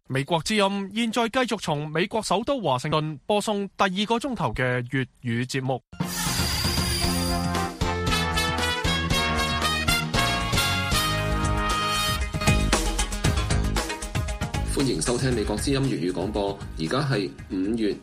美國之音現在繼續從美國首都華盛頓播送第2個鐘頭嘅粵語節目。 歡迎收聽美國之音粵語廣播，而家係5月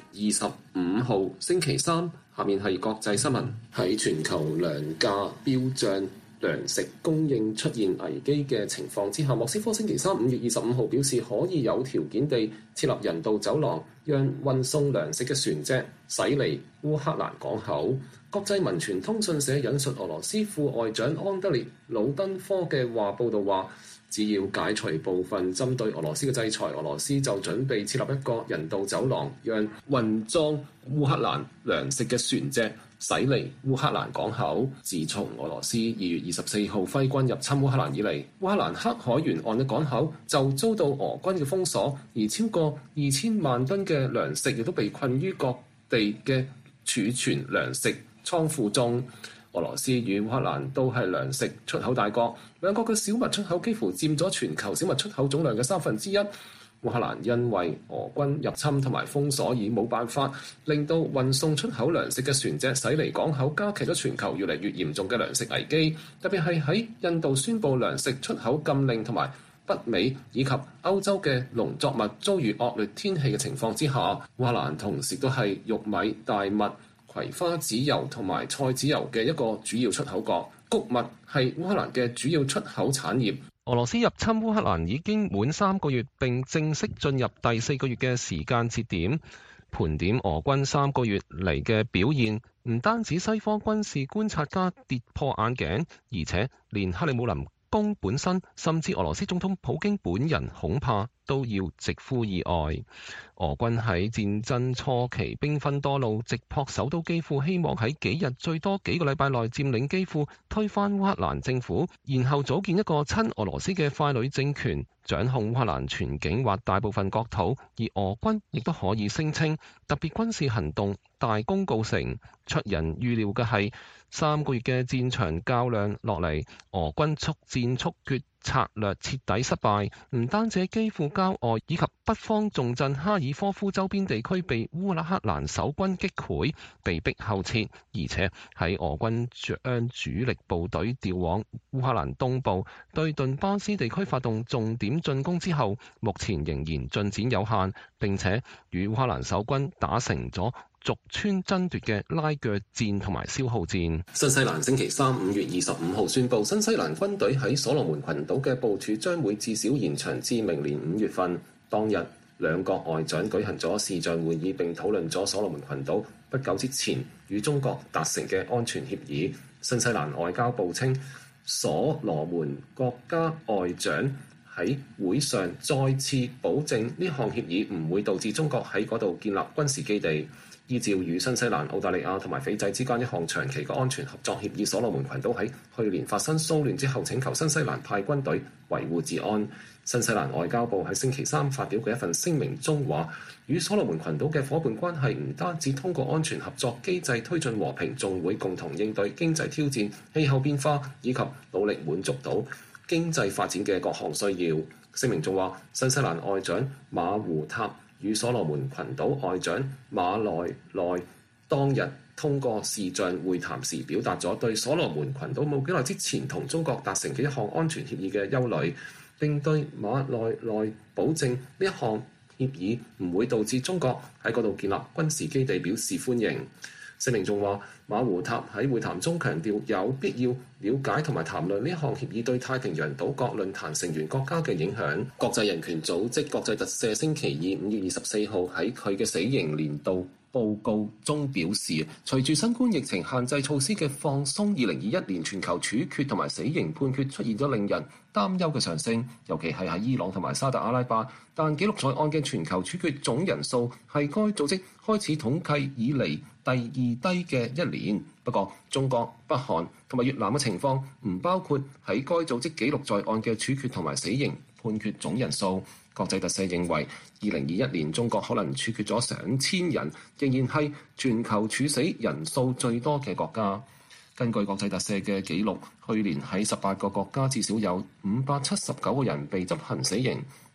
25號星期三，下面係國際新聞。喺全球糧價飆漲、糧食供應出現危機嘅情況之下，莫斯科星期三5月25號表示可以有條件地設立人道走廊，讓運送糧食嘅船隻駛離烏克蘭港口。國際民傳通訊社引述俄羅斯副外長安德烈魯登科嘅話報道話，只要解除部分針對俄羅斯嘅制裁，俄羅斯就準備設立一個人道走廊，讓運裝烏克蘭糧食嘅船隻駛離烏克蘭港口。自從俄羅斯2月24號揮軍入侵烏克蘭以嚟，烏克蘭黑海沿岸嘅港口就遭到俄軍嘅封鎖，而超過2000萬噸嘅糧食亦都被困於各地嘅儲存糧食倉庫中。俄羅斯與烏克蘭都係糧食出口大國，兩國嘅小麥出口幾乎佔咗全球小麥出口總量嘅1/3。烏克蘭因為俄軍入侵同埋封鎖而冇辦法，令到運送出口糧食嘅船隻駛離港口，加劇咗全球越嚟越嚴重嘅糧食危機。特別係喺印度宣布糧食出口禁令同埋北美以及歐洲嘅農作物遭遇惡劣天氣嘅情況之下，烏克蘭同時都係玉米、大麥、葵花籽油同埋菜籽油嘅一個主要出口國，穀物係烏克蘭嘅主要出口產業。 俄羅斯入侵烏克蘭已經滿3個月，並正式進入第4個月嘅時間節點。盤點俄軍3個月嚟嘅表現，唔單止西方軍事觀察家跌破眼鏡，而且連克里姆林宮本身，甚至俄羅斯總統普京本人恐怕都要直呼意外。俄軍喺戰爭初期兵分多路，直撲首都基輔，希望喺幾日最多幾個禮拜內佔領基輔，推翻烏克蘭政府，然後組建一個親俄羅斯嘅傀儡政權，掌控烏克蘭全境或大部分國土。而俄軍亦都可以聲稱特別軍事行動大功告成。出人預料嘅係3個月嘅戰場較量落嚟，俄軍速戰速決策略徹底失敗，唔單止喺基輔郊外以及北方重鎮哈爾科夫周邊地區被烏克蘭守軍擊潰，被逼後撤，而且喺俄軍將主力部隊調往烏克蘭東部，對頓巴斯地區發動重點進攻之後，目前仍然進展有限，並且與烏克蘭守軍打成咗逐村爭奪嘅拉鋸戰同埋消耗戰。 新西蘭星期三5月25號宣布，新西蘭軍隊喺所羅門群島嘅部署將會至少延長至明年5月份。當日兩國外長舉行咗視像會議，並討論咗所羅門群島不久之前與中國達成嘅安全協議。新西蘭外交部稱，所羅門國家外長喺會上再次保證呢項協議唔會導致中國喺嗰度建立軍事基地。依照與新西蘭、澳大利亞同埋斐濟之間一項長期嘅安全合作協議，所羅門群島喺去年發生騷亂之後，請求新西蘭派軍隊維護治安。新西蘭外交部喺星期三發表嘅一份聲明中話，與所羅門群島嘅伙伴關係唔單止通過安全合作機制推進和平，仲會共同應對經濟挑戰、氣候變化以及努力滿足到經濟發展嘅各項需要。聲明仲話，新西蘭外長馬胡塔與所羅門群島外長馬內內當日通過視像會談時，表達咗對所羅門群島冇幾耐之前同中國達成嘅一項安全協議嘅憂慮，並對馬內內保證呢一項協議唔會導致中國喺嗰度建立軍事基地表示歡迎。聲明仲話，馬胡塔喺會談中強調有必要了解同埋談論呢項協議對太平洋島國論壇成員國家嘅影響。國際人權組織國際特赦星期二5月24號喺佢嘅死刑年度報告中表示，隨住新冠疫情限制措施嘅放鬆，2021年全球處決同埋死刑判決出現咗令人擔憂嘅上升，尤其係喺伊朗同埋沙特阿拉伯。但記錄在案嘅全球處決總人數係該組織開始統計以嚟第2低嘅一年。不過，中國、北韓同埋越南嘅情況唔包括喺該組織記錄在案嘅處決同埋死刑判決總人數。國際特赦認為，2021年中國可能處決咗2000人，仍然係全球處死人數最多嘅國家。根據國際特赦嘅記錄，去年喺18個國家至少有579個人被執行死刑。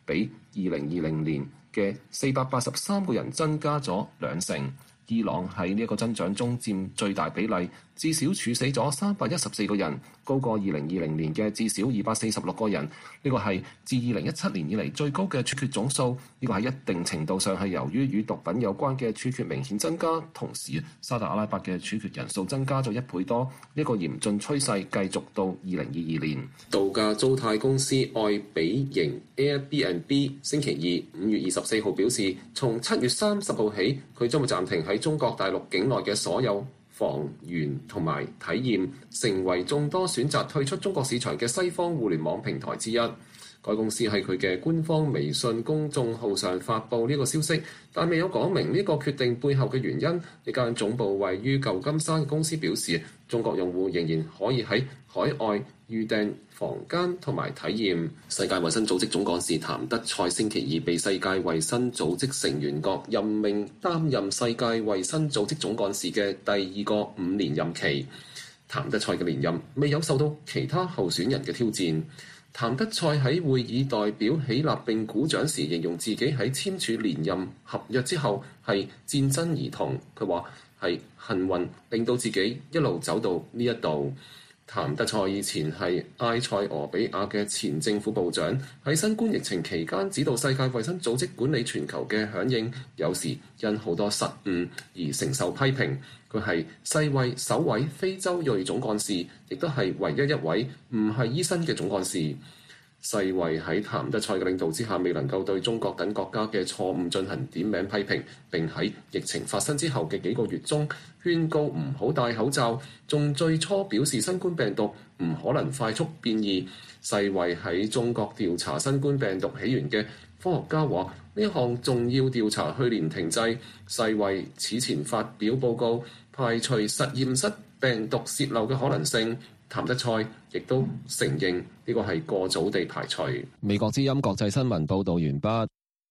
比2020年嘅483個人增加咗2成。伊朗喺呢一個增長中佔最大比例，至少處死咗314個人，高過2020年嘅至少246個人。呢個係自2017年以嚟最高嘅處決總數。呢個喺一定程度上係由於與毒品有關嘅處決明顯增加，同時沙特阿拉伯嘅處決人數增加咗1倍多。呢個嚴峻趨勢繼續到2022年。度假租貸公司愛比營 Airbnb 星期二5月24號表示，從7月30號起，佢將會暫停喺中國大陸境內嘅所有房源同埋體驗，成為眾多選擇退出中國市場嘅西方互聯網平台之一。該公司喺佢嘅官方微信公眾號上發布呢個消息，但未有講明呢個決定背後嘅原因。呢間總部位於舊金山嘅公司表示，中國用戶仍然可以喺海外預訂房間同埋體驗。世界衛生組織總幹事譚德塞星期二被世界衛生組織成員國任命擔任世界衛生組織總幹事嘅第2個5年任期。譚德塞嘅連任未有受到其他候選人嘅挑戰。譚德塞喺會議代表起立並鼓掌時，形容自己喺簽署連任合約之後係戰爭兒童。佢話係幸運令到自己一路走到呢一度。譚德塞以前係埃塞俄比亞嘅前政府部長，喺新冠疫情期間指導世界衛生組織管理全球嘅響應，有時因好多失誤而承受批評。佢係世衛首位非洲裔總幹事，亦都係唯一一位唔係醫生嘅總幹事。世衛喺譚德塞嘅領導之下，未能夠對中國等國家嘅錯誤進行點名批評，並喺疫情發生之後嘅幾個月中勸告唔好戴口罩，仲最初表示新冠病毒唔可能快速變異。世衛喺中國調查新冠病毒起源嘅科學家話，呢項重要調查去年停滯。世衛此前發表報告，排除實驗室病毒洩漏嘅可能性。譚德塞亦都承認呢個係過早地排除。 美國之音國際新聞報導完畢。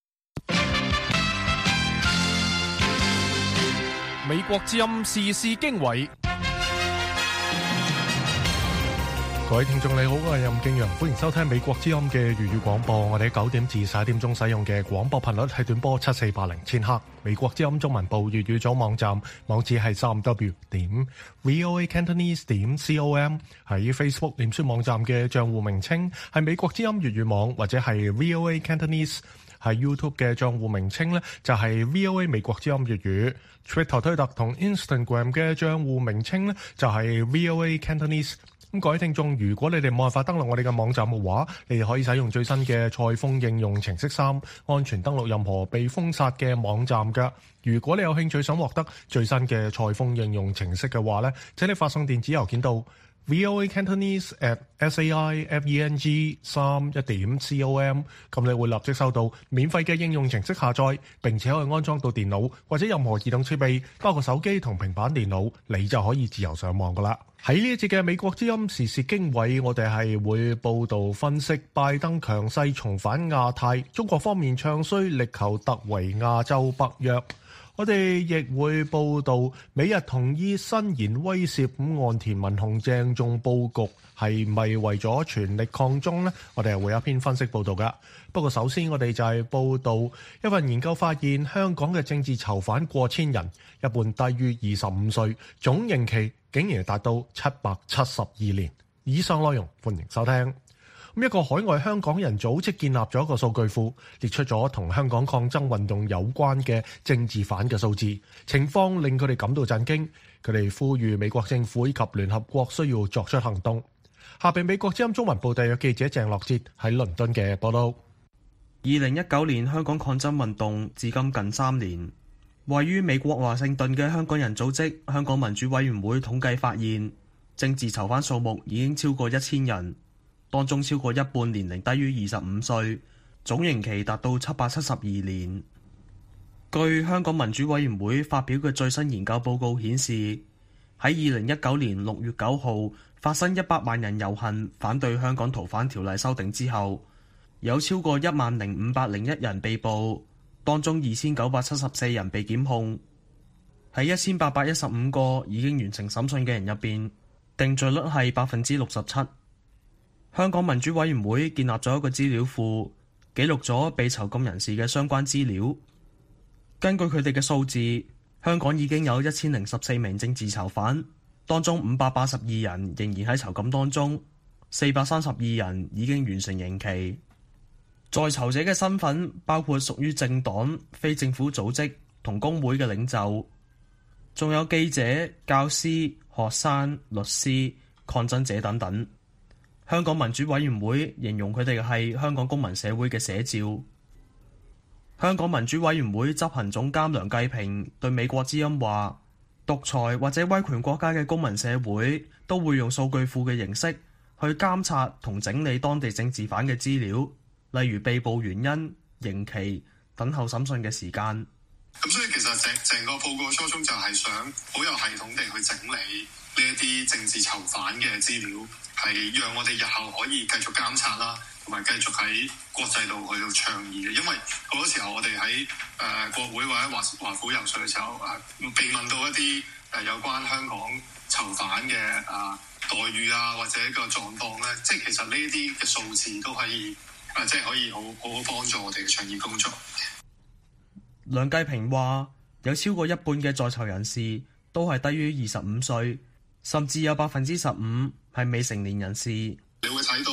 美國之音時事經緯。各位聽眾你好，我係任敬陽，歡迎收聽美國之音嘅粵語廣播。我哋喺9點至11點鐘使用嘅廣播頻率係短波7480千赫。美國之音中文部粵語組網站網址係3w.voacantonese.com。喺 Facebook 臉書網站嘅賬戶名稱係美國之音粵語網，或者係 VOA Cantonese。喺 YouTube 嘅賬戶名稱呢就係 VOA 美國之音粵語。Twitter 推特同 Instagram 嘅賬戶名稱呢就係 VOA Cantonese。咁各位聽眾，如果你哋冇辦法登錄我哋嘅網站嘅話，你哋可以使用最新嘅賽風應用程式3，安全登錄任何被封殺嘅網站㗎。如果你有興趣想獲得最新嘅賽風應用程式嘅話呢，請你發送電子郵件到 voacantonese@saifeng3.com， 咁你會立即收到免費嘅應用程式下載，並且可以安裝到電腦或者任何移動設備，包括手機同平板電腦，你就可以自由上網噶啦。喺呢一節嘅美國之音時事經緯，我哋係會報導分析拜登強勢重返亞太，中國方面唱衰力求突圍亞洲北約。我哋亦會報導美日同意伸延威懾岸田文雄鄭重佈局，係咪為咗全力抗中呢？我哋係會有一篇分析報導㗎。不過首先我哋就係報導一份研究發現，香港嘅政治囚犯過千人，一半低於25歲，總刑期竟然達到772年。以上內容歡迎收聽。一個海外香港人組織建立咗一個數據庫，列出咗同香港抗爭運動有關嘅政治犯嘅數字，情況令佢哋感到震驚。佢哋呼籲美國政府以及聯合國需要作出行動。下邊美國之音中文部特約記者鄭樂哲喺倫敦嘅報道。 2019年香港抗爭運動至今近3年，位於美國華盛頓嘅香港人組織香港民主委員會統計發現，政治囚犯數目已經超過1000人。當中超過一半年齡低於25歲，總刑期達到772年。據香港民主委員會發表嘅最新研究報告顯示，喺2019年6月9號發生100萬人遊行反對香港逃犯條例修訂之後，有超過10501人被捕，當中2974人被檢控。喺1815個已經完成審訊嘅人入邊，定罪率係67%。香港民主委員會建立咗一個資料庫， 記錄咗被囚禁人士嘅相關資料。根據佢哋嘅數字，香港已經有1014名政治囚犯，當中582人仍然喺囚禁當中，432人已經完成刑期。在囚者嘅身份包括屬於政黨、非政府組織同工會嘅領袖，仲有記者、教師、學生、律師、抗爭者等等。香港民主委員會形容佢哋係香港公民社會嘅寫照。香港民主委員會執行總監梁繼平對美國之音話：獨裁或者威權國家嘅公民社會都會用數據庫嘅形式去監察同整理當地政治犯嘅資料，例如被捕原因、刑期、等候審訊嘅時間。 咁所以其實成個報告初衷就係想好有系統地去整理呢一啲政治囚犯嘅資料，係讓我哋日後可以繼續監察啦，同埋繼續喺國際度去到倡議嘅。因為好多時候我哋喺國會或者華府游説嘅時候，被問到一啲有關香港囚犯嘅待遇啊，或者個狀況咧，即係其實呢啲嘅數字都可以即係可以好好幫助我哋嘅倡議工作。 梁繼平話：有超過一半嘅在囚人士都係低於25歲，甚至有15%係未成年人士。 你會睇到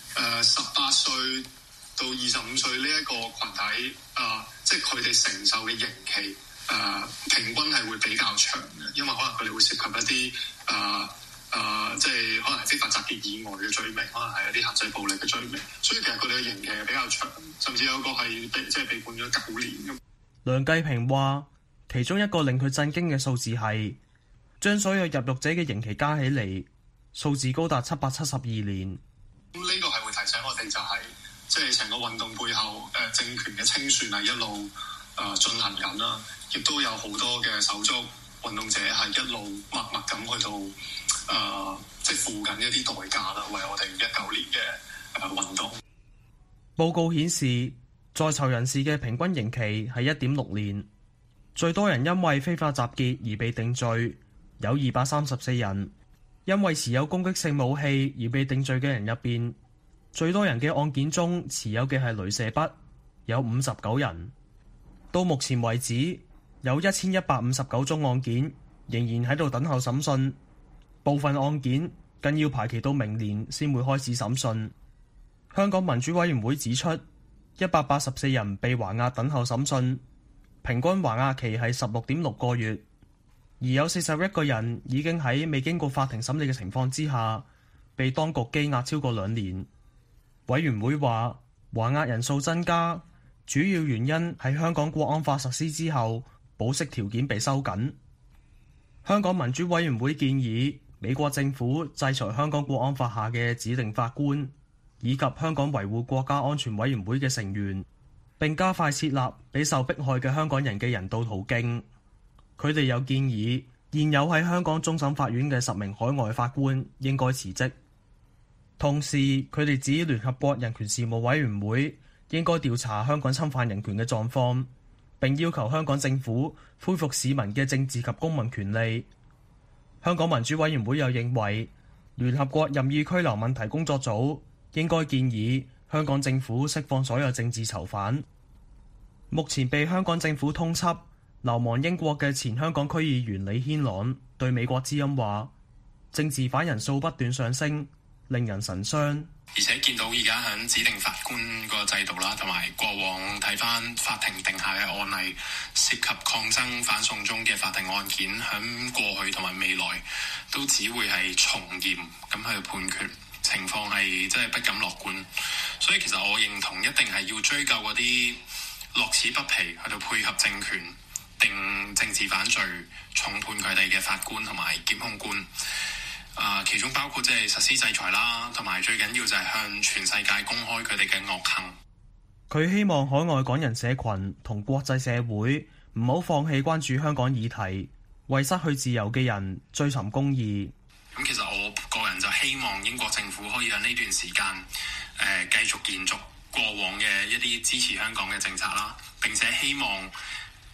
18歲到25歲呢一個群體即係佢哋承受嘅刑期平均係會比較長嘅，因為可能佢哋會涉及一啲即係可能係非法集結以外嘅罪名，可能係一啲限制暴力嘅罪名，所以其實佢哋嘅刑期係比較長，甚至有個係被判咗9年。 梁繼平話：其中一個令佢震驚嘅數字係，將所有入獄者嘅刑期加起嚟，數字高達772年。 咁呢個係會提醒我哋就係，即係成個運動背後政權嘅清算係一路進行緊啦，亦都有好多嘅手足運動者係一路默默咁去到即係付緊一啲代價啦，為我哋19年嘅運動。 報告顯示，在囚人士嘅平均刑期係1.6年，最多人因為非法集結而被定罪，有234人。因為持有攻擊性武器而被定罪嘅人入邊，最多人嘅案件中持有嘅係鐳射筆，有59人。到目前為止，有1159宗案件仍然喺度等候審訊，部分案件更要排期到明年先會開始審訊。香港民主委員會指出，184人被還押等候審訊，平均還押期係16.6個月，而有41個人已經喺未經過法庭審理嘅情況之下，被當局羈押超過2年。委員會話，還押人數增加，主要原因係香港國安法實施之後，保釋條件被收緊。香港民主委員會建議美國政府制裁香港國安法下嘅指定法官，以及香港維護國家安全委員會嘅成員，並加快設立俾受迫害嘅香港人嘅人道途徑。佢哋有建議現有喺香港終審法院嘅10名海外法官應該辭職。同時，佢哋指聯合國人權事務委員會應該調查香港侵犯人權嘅狀況，並要求香港政府恢復市民嘅政治及公民權利。香港民主委員會又認為，聯合國任意拘留問題工作組應該建議香港政府釋放所有政治囚犯。目前被香港政府通緝流亡英國嘅前香港區議員李軒朗對美國之音話：政治犯人數不斷上升，令人神傷。 而且見到而家喺指定法官個制度啦，同埋過往睇翻法庭定下嘅案例，涉及抗爭反送中嘅法庭案件，喺過去同埋未來都只會係從嚴咁去判決，情況係真係不敢樂觀。所以其實我認同一定係要追究嗰啲樂此不疲去到配合政權定政治犯罪重判佢哋嘅法官同埋檢控官。其中包括即係實施制裁啦，同埋最緊要就係向全世界公開佢哋嘅惡行。 佢希望海外港人社群同國際社會唔好放棄關注香港議題，為失去自由嘅人追尋公義。 咁其實我個人就希望英國政府可以喺呢段時間繼續延續過往嘅一啲支持香港嘅政策啦，並且希望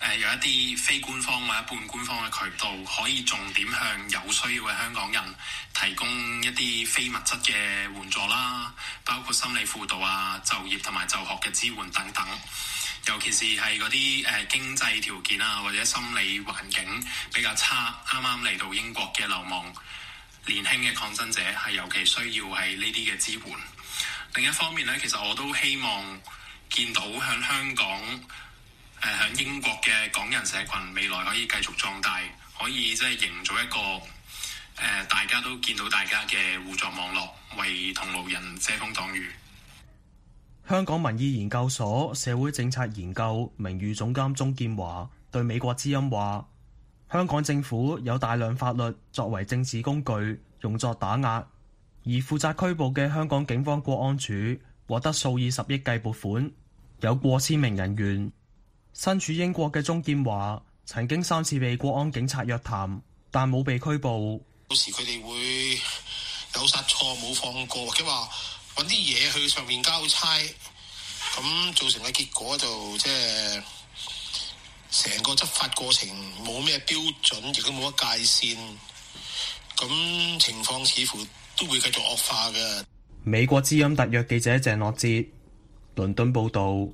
有一啲非官方或者半官方嘅渠道，可以重點向有需要嘅香港人提供一啲非物質嘅援助啦，包括心理輔導啊、就業同埋就學嘅支援等等。尤其是係嗰啲經濟條件啊，或者心理環境比較差，啱啱嚟到英國嘅流亡年輕嘅抗爭者，係尤其需要係呢啲嘅支援。另一方面咧，其實我都希望見到響香港響英國嘅港人社群未來可以繼續壯大，可以即係營造一個大家都見到大家嘅互助網絡，為同路人遮風擋雨。 香港民意研究所社會政策研究名譽總監鍾劍華對美國之音話：香港政府有大量法律作為政治工具，用作打壓，而負責拘捕嘅香港警方國安處獲得數以十億計撥款，有過千名人員。身處英國嘅鍾劍華曾經3次被國安警察約談，但冇被拘捕。 有時佢哋會有殺錯冇放過，或者話揾啲嘢去上面交差，咁造成嘅結果就即係成個執法過程冇咩標準，亦都冇乜界線，咁情況似乎都會繼續惡化嘅。 美國之音特約記者鄭樂哲，倫敦報導。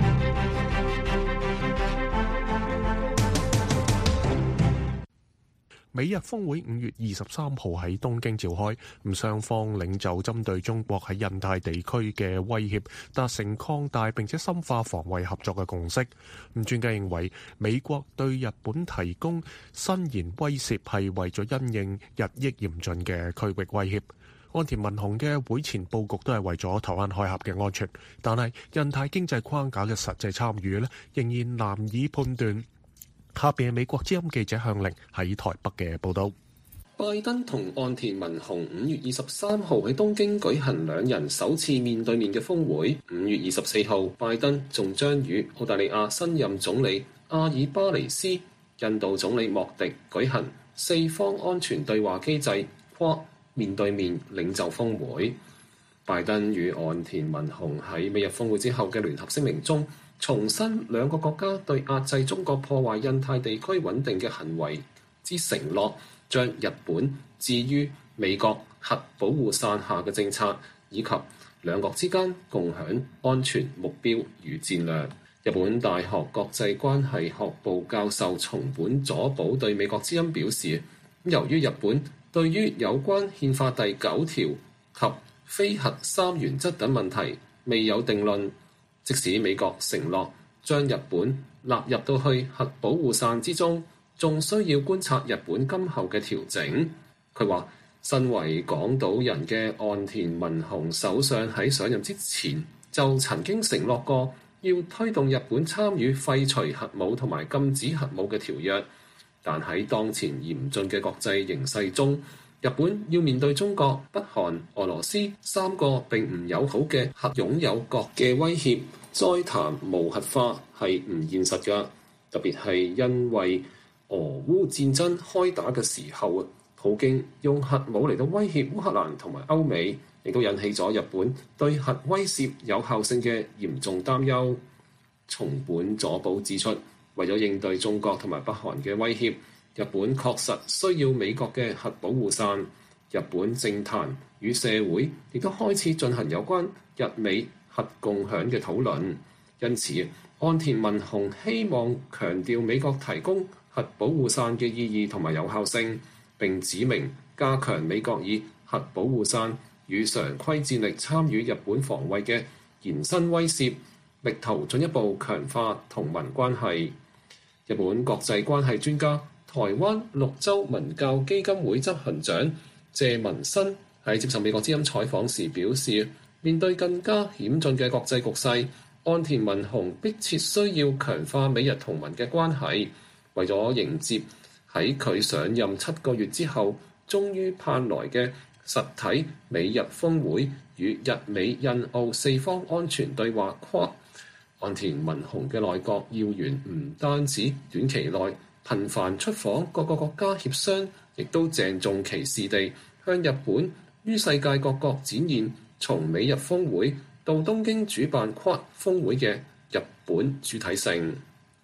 美日峰會5月23號喺東京召開，雙方領袖針對中國喺印太地區嘅威脅達成擴大並且深化防衛合作嘅共識。專家認為美國對日本提供伸延威懾係為咗因應日益嚴峻嘅區域威脅。岸田文雄嘅會前佈局都係為咗台灣海峽嘅安全，但係印太經濟框架嘅實際參與仍然難以判斷。下邊係美國之音記者向玲喺台北嘅報道。 拜登同岸田文雄5月23號喺東京舉行兩人首次面對面嘅峰會。5月24號，拜登仲將與澳大利亞新任總理阿爾巴尼斯、印度總理莫迪舉行四方安全對話機制跨面對面領袖峰會。拜登與岸田文雄喺美日峰會之後嘅聯合聲明中，重申兩個國家對壓制中國破壞印太地區穩定嘅行為之承諾，將日本置於美國核保護傘下嘅政策，以及兩國之間共享安全目標與戰略。日本大學國際關係學部教授松本佐保對美國之音表示，由於日本對於有關憲法第9條及非核三原則等問題未有定論，即使美國承諾將日本納入到去核保護傘之中，仲需要觀察日本今後嘅調整。佢話，身為港島人嘅岸田文雄首相喺上任之前就曾經承諾過要推動日本參與廢除核武同埋禁止核武嘅條約，但喺當前嚴峻嘅國際形勢中，日本要面對中國、北韓、俄羅斯3個並唔友好嘅核擁有國嘅威脅，再談無核化係唔現實㗎。特別係因為俄烏戰爭開打嘅時候，普京用核武嚟到威脅烏克蘭同埋歐美，亦都引起咗日本對核威懾有效性嘅嚴重擔憂。松本佐保指出，為咗應對中國同埋北韓嘅威脅，日本確實需要美國嘅核保護傘。日本政壇與社會亦都開始進行有關日美核共享嘅討論。因此，岸田文雄希望強調美國提供核保護傘嘅意義同埋有效性，並指明加強美國以核保護傘與常規戰力參與日本防衛嘅延伸威懾，力圖進一步強化同盟關係。日本國際關係專家、台灣六州文教基金會執行長謝文新喺接受美國之音採訪時表示，面對更加險峻嘅國際局勢，岸田文雄迫切需要強化美日同盟嘅關係，為咗迎接喺佢上任7個月之後終於盼來嘅實體美日峰會與日美印澳四方安全對話框。岸田文雄嘅內閣要員唔單止短期內頻繁出訪各個國家協商，亦都鄭重其事地向日本於世界各國展現從美日峰會到東京主辦跨峰會嘅日本主體性。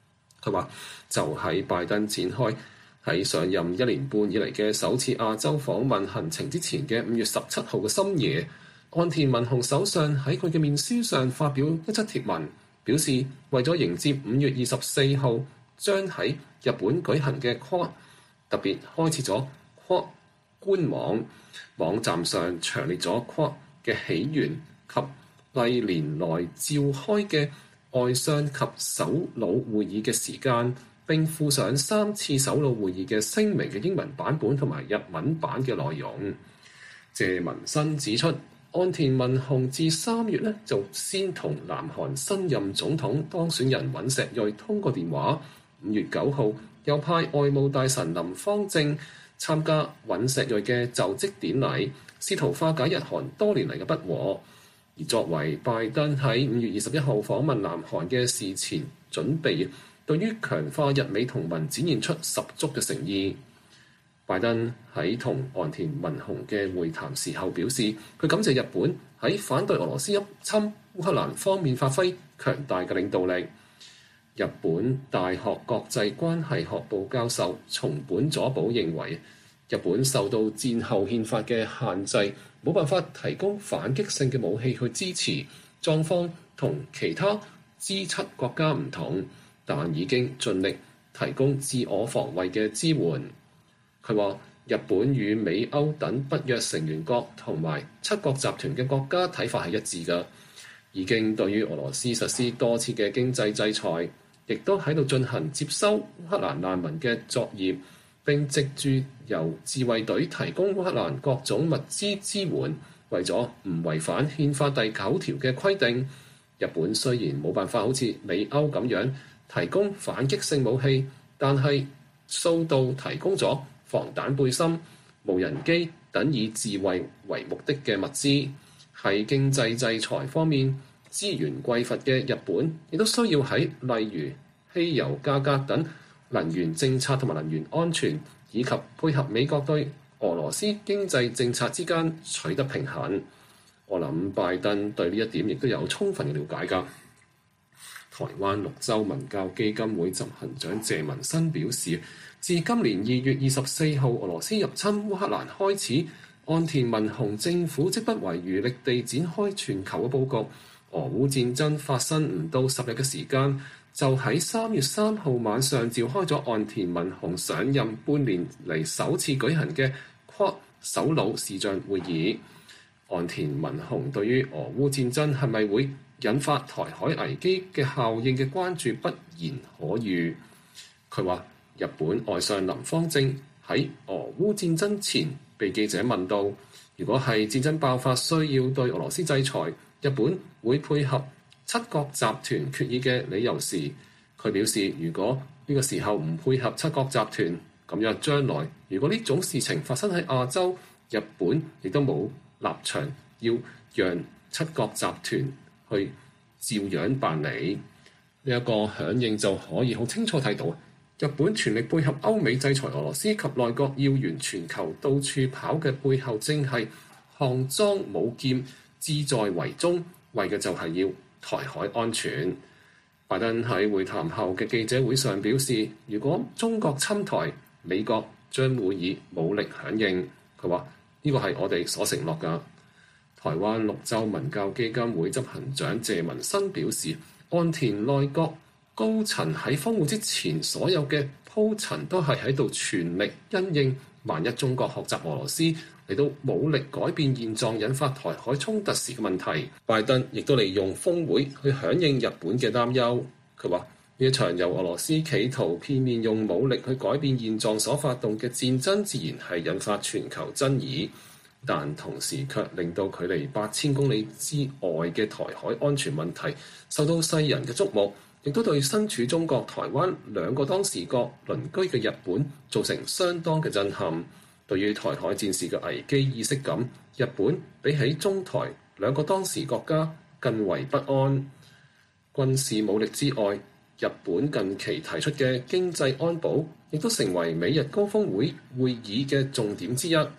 佢話就喺拜登展開喺上任1年半以嚟嘅首次亞洲訪問行程之前嘅5月17號嘅深夜，岸田文雄首相喺佢嘅面書上發表一則貼文，表示為咗迎接5月24號將喺日本舉行嘅 Quad， 特別開設咗 Quad 官網站上詳列咗 Quad 嘅起源及歷年來召開嘅外相及首腦會議嘅時間，並附上3次首腦會議嘅聲明嘅英文版本同埋日文版嘅內容。謝文新指出，岸田文雄自3月就先同南韓新任總統當選人尹錫悅通過電話，5月9號又派外務大臣林芳正參加尹錫悅嘅就職典禮，試圖化解日韓多年嚟嘅不和。而作為拜登喺5月21號訪問南韓嘅事前準備，對於強化日美同盟展現出十足嘅誠意。拜登喺同岸田文雄嘅會談時候表示，佢感謝日本喺反對俄羅斯入侵烏克蘭方面發揮強大嘅領導力。日本大學國際關係學部教授松本佐保認為，日本受到戰後憲法嘅限制，冇辦法提供反擊性嘅武器去支持，狀況同其他 G7 國家唔同，但已經盡力提供自我防衛嘅支援。佢話：日本與美歐等北約成員國同埋7國集團嘅國家睇法係一致嘅，已經對於俄羅斯實施多次嘅經濟制裁，亦都喺度進行接收烏克蘭難民嘅作業，並藉住由自衛隊提供烏克蘭各種物資支援，為咗唔違反憲法第9條嘅規定，日本雖然冇辦法好似美歐咁樣提供反擊性武器，但係數度提供咗防彈背心、無人機等以自衛為目的嘅物資。喺經濟制裁方面，資源匱乏嘅日本亦都需要喺例如汽油價格等能源政策同埋能源安全，以及配合美國對俄羅斯經濟政策之間取得平衡。我諗拜登對呢一點亦都有充分嘅了解㗎。台灣綠洲文教基金會執行長謝文新表示，自今年2月24號俄羅斯入侵烏克蘭開始，岸田文雄政府即不遺餘力地展開全球嘅佈局。俄烏戰爭發生唔到10日嘅時間，就喺3月3號晚上召開咗岸田文雄上任半年嚟首次舉行嘅Quad首腦視像會議。岸田文雄對於俄烏戰爭係咪會引發台海危機嘅效應嘅關注不言可喻。佢話：日本外相林芳正喺俄烏戰爭前被記者問到，如果係戰爭爆發需要對俄羅斯制裁，日本會配合7國集團決議嘅理由時，佢表示如果呢個時候唔配合7國集團，咁樣將來如果呢種事情發生喺亞洲，日本亦都冇立場要讓7國集團去照樣辦理。呢一個響應就可以好清楚睇到，日本全力配合歐美制裁俄羅斯及內閣要員全球到處跑嘅背後，正係項莊舞劍，志在為中，為嘅就係要台海安全。拜登喺會談後嘅記者會上表示，如果中國侵台，美國將會以武力響應。佢話呢個係我哋所承諾㗎。台灣綠洲文教基金會執行長謝文新表示，岸田內閣高層喺峰會之前所有嘅鋪陳都係喺度全力因應萬一中國學習俄羅斯嚟到武力改變現狀，引發台海衝突時嘅問題。拜登亦都利用峰會去響應日本嘅擔憂。佢話呢一場由俄羅斯企圖片面用武力去改變現狀所發動嘅戰爭，自然係引發全球爭議，但同時卻令到距離8000公里之外嘅台海安全問題受到世人嘅矚目，亦都對身處中國台灣2個當事國鄰居嘅日本造成相當嘅震撼。對於台海戰事嘅危機意識感，日本比起中台2個當事國家更為不安。軍事武力之外，日本近期提出嘅經濟安保亦都成為美日高峰會議嘅重點之一。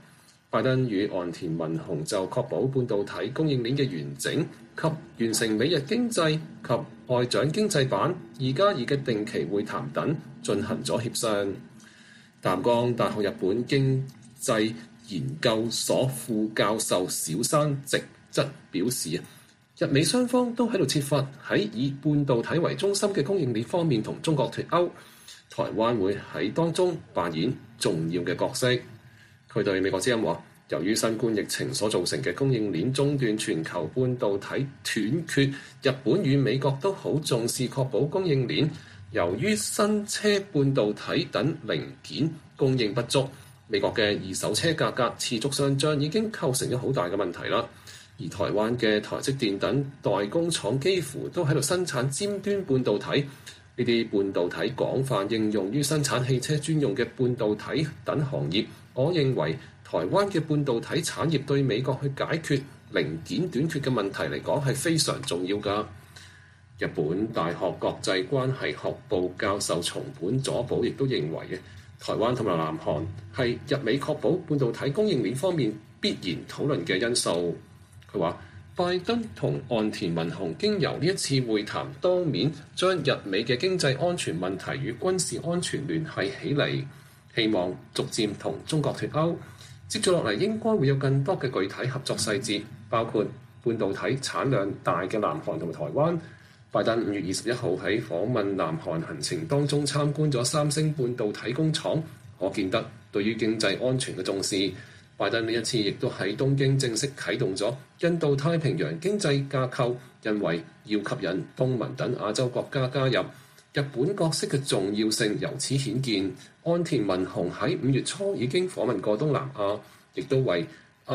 拜登與岸田文雄就確保半導體供應鏈嘅完整及完成美日經濟及外長經濟版2+2嘅定期會談等進行咗協商。淡江大學日本經濟研究所副教授小山直則表示，日美雙方都喺度設法喺以半導體為中心嘅供應鏈方面同中國脫鈎，台灣會喺當中扮演重要嘅角色。佢對美國之音話，由於新冠疫情所造成嘅供應鏈中斷，全球半導體斷缺，日本與美國都好重視確保供應鏈。由於新車半導體等零件供應不足，美國嘅二手車價格持續上漲已經構成咗好大嘅問題啦。而台灣嘅台積電等代工廠幾乎都喺度生產尖端半導體，呢啲半導體廣泛應用於生產汽車專用嘅半導體等行業。我認為台灣嘅半導體產業對美國去解決零件短缺嘅問題嚟講係非常重要㗎。日本大學國際關係學部教授松本佐保亦都認為嘅，台灣同埋南韓係日美確保半導體供應鏈方面必然討論嘅因素。佢話，拜登同岸田文雄經由呢一次會談，當面將日美嘅經濟安全問題與軍事安全聯繫起嚟，希望逐漸同中國脫鈎。接住落嚟應該會有更多嘅具體合作細節，包括半導體產量大嘅南韓同埋台灣。拜登5月21號喺訪問南韓行程當中參觀咗三星半導體工廠，可見得對於經濟安全嘅重視。拜登呢一次亦都喺東京正式啟動咗印度太平洋經濟架構，因為要吸引東盟等亞洲國家加入，日本角色嘅重要性由此顯見。岸田文雄喺5月初已經訪問過東南亞，亦都為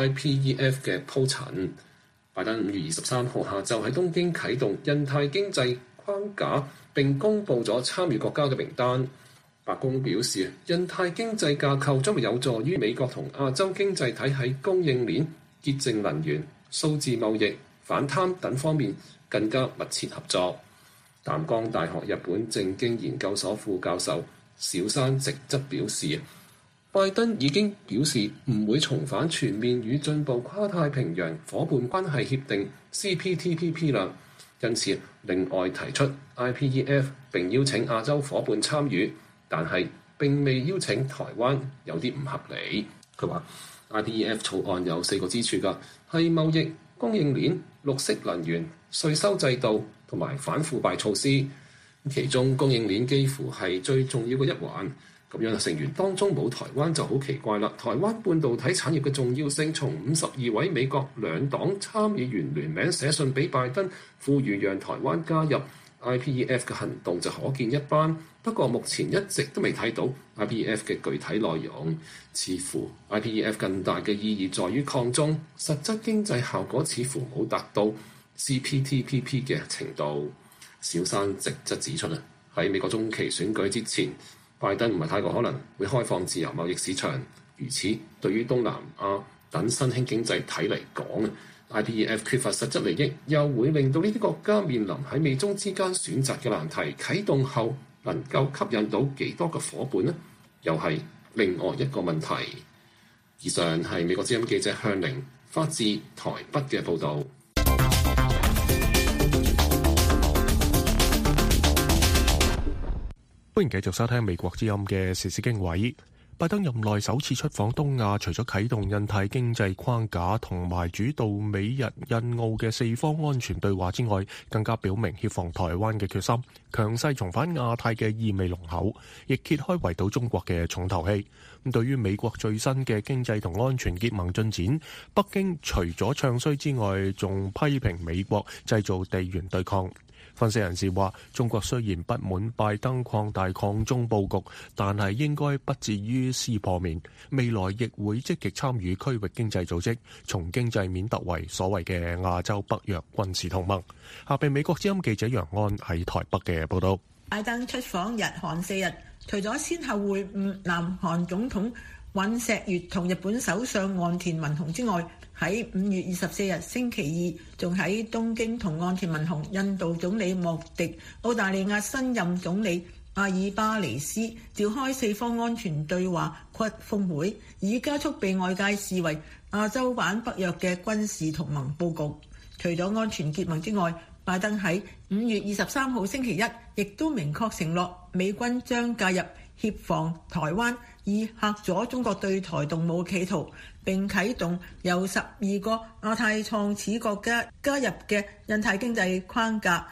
IPEF 嘅鋪陳。拜登5月23號下晝喺東京啟動印太經濟框架，並公布咗參與國家嘅名單。白宮表示，印太經濟架構將會有助於美國同亞洲經濟體喺供應鏈、潔淨能源、數字貿易、反貪等方面更加密切合作。淡江大學日本政經研究所副教授小山直則表示，拜登已經表示唔會重返全面與進步跨太平洋夥伴關係協定 CPTPP 啦，因此另外提出 IPEF 並邀請亞洲夥伴參與，但係並未邀請台灣，有啲唔合理。佢話 IPEF 草案有4個支柱㗎，係貿易、供應鏈、綠色能源、稅收制度同埋反腐敗措施。其中供應鏈幾乎係最重要嘅一環，咁樣成員當中冇台灣就好奇怪啦。台灣半導體產業嘅重要性，從52位美國兩黨參議員聯名寫信俾拜登，呼籲讓台灣加入 IPEF 嘅行動就可見一斑。不過目前一直都未睇到 IPEF 嘅具體內容，似乎 IPEF 更大嘅意義在於抗中，實質經濟效果似乎冇達到 CPTPP 嘅程度。小山直則指出喺美國中期選舉之前，拜登唔係太過可能會開放自由貿易市場。如此，對於東南亞等新興經濟體嚟講，IPEF 缺乏實質利益，又會令到呢啲國家面臨喺美中之間選擇嘅難題。啟動後能夠吸引到幾多個夥伴呢？又係另外一個問題。以上係美國之音記者向玲發自台北嘅報導。 歡迎繼續收聽美國之音嘅時事經緯。拜登任內首次出訪東亞，除咗啟動印太經濟框架同埋主導美日印澳嘅4方安全對話之外，更加表明協防台灣嘅決心，強勢重返亞太嘅意味濃厚，亦揭開圍堵中國嘅重頭戲。咁對於美國最新嘅經濟同安全結盟進展，北京除咗唱衰之外，仲批評美國製造地緣對抗。分析人士話，中國雖然不滿拜登擴大抗中佈局，但係應該不至於撕破面，未來亦會積極參與區域經濟組織，從經濟面突圍所謂嘅亞洲北約軍事同盟。下邊美國之音記者楊安喺台北嘅報道。 拜登出訪日韓4日，除咗先後會晤南韓總統尹錫悅同日本首相岸田文雄之外，喺5月24日星期二，仲喺東京同岸田文雄、印度總理莫迪、澳大利亞新任總理阿爾巴尼斯召開4方安全對話及峰會，以加速被外界視為亞洲版北約嘅軍事同盟佈局。除咗安全結盟之外，拜登喺5月23號星期一亦都明確承諾美軍將介入協防台灣，以嚇阻中國對台動武企圖，並啟動由12個亞太創始國家加入嘅印太經濟框架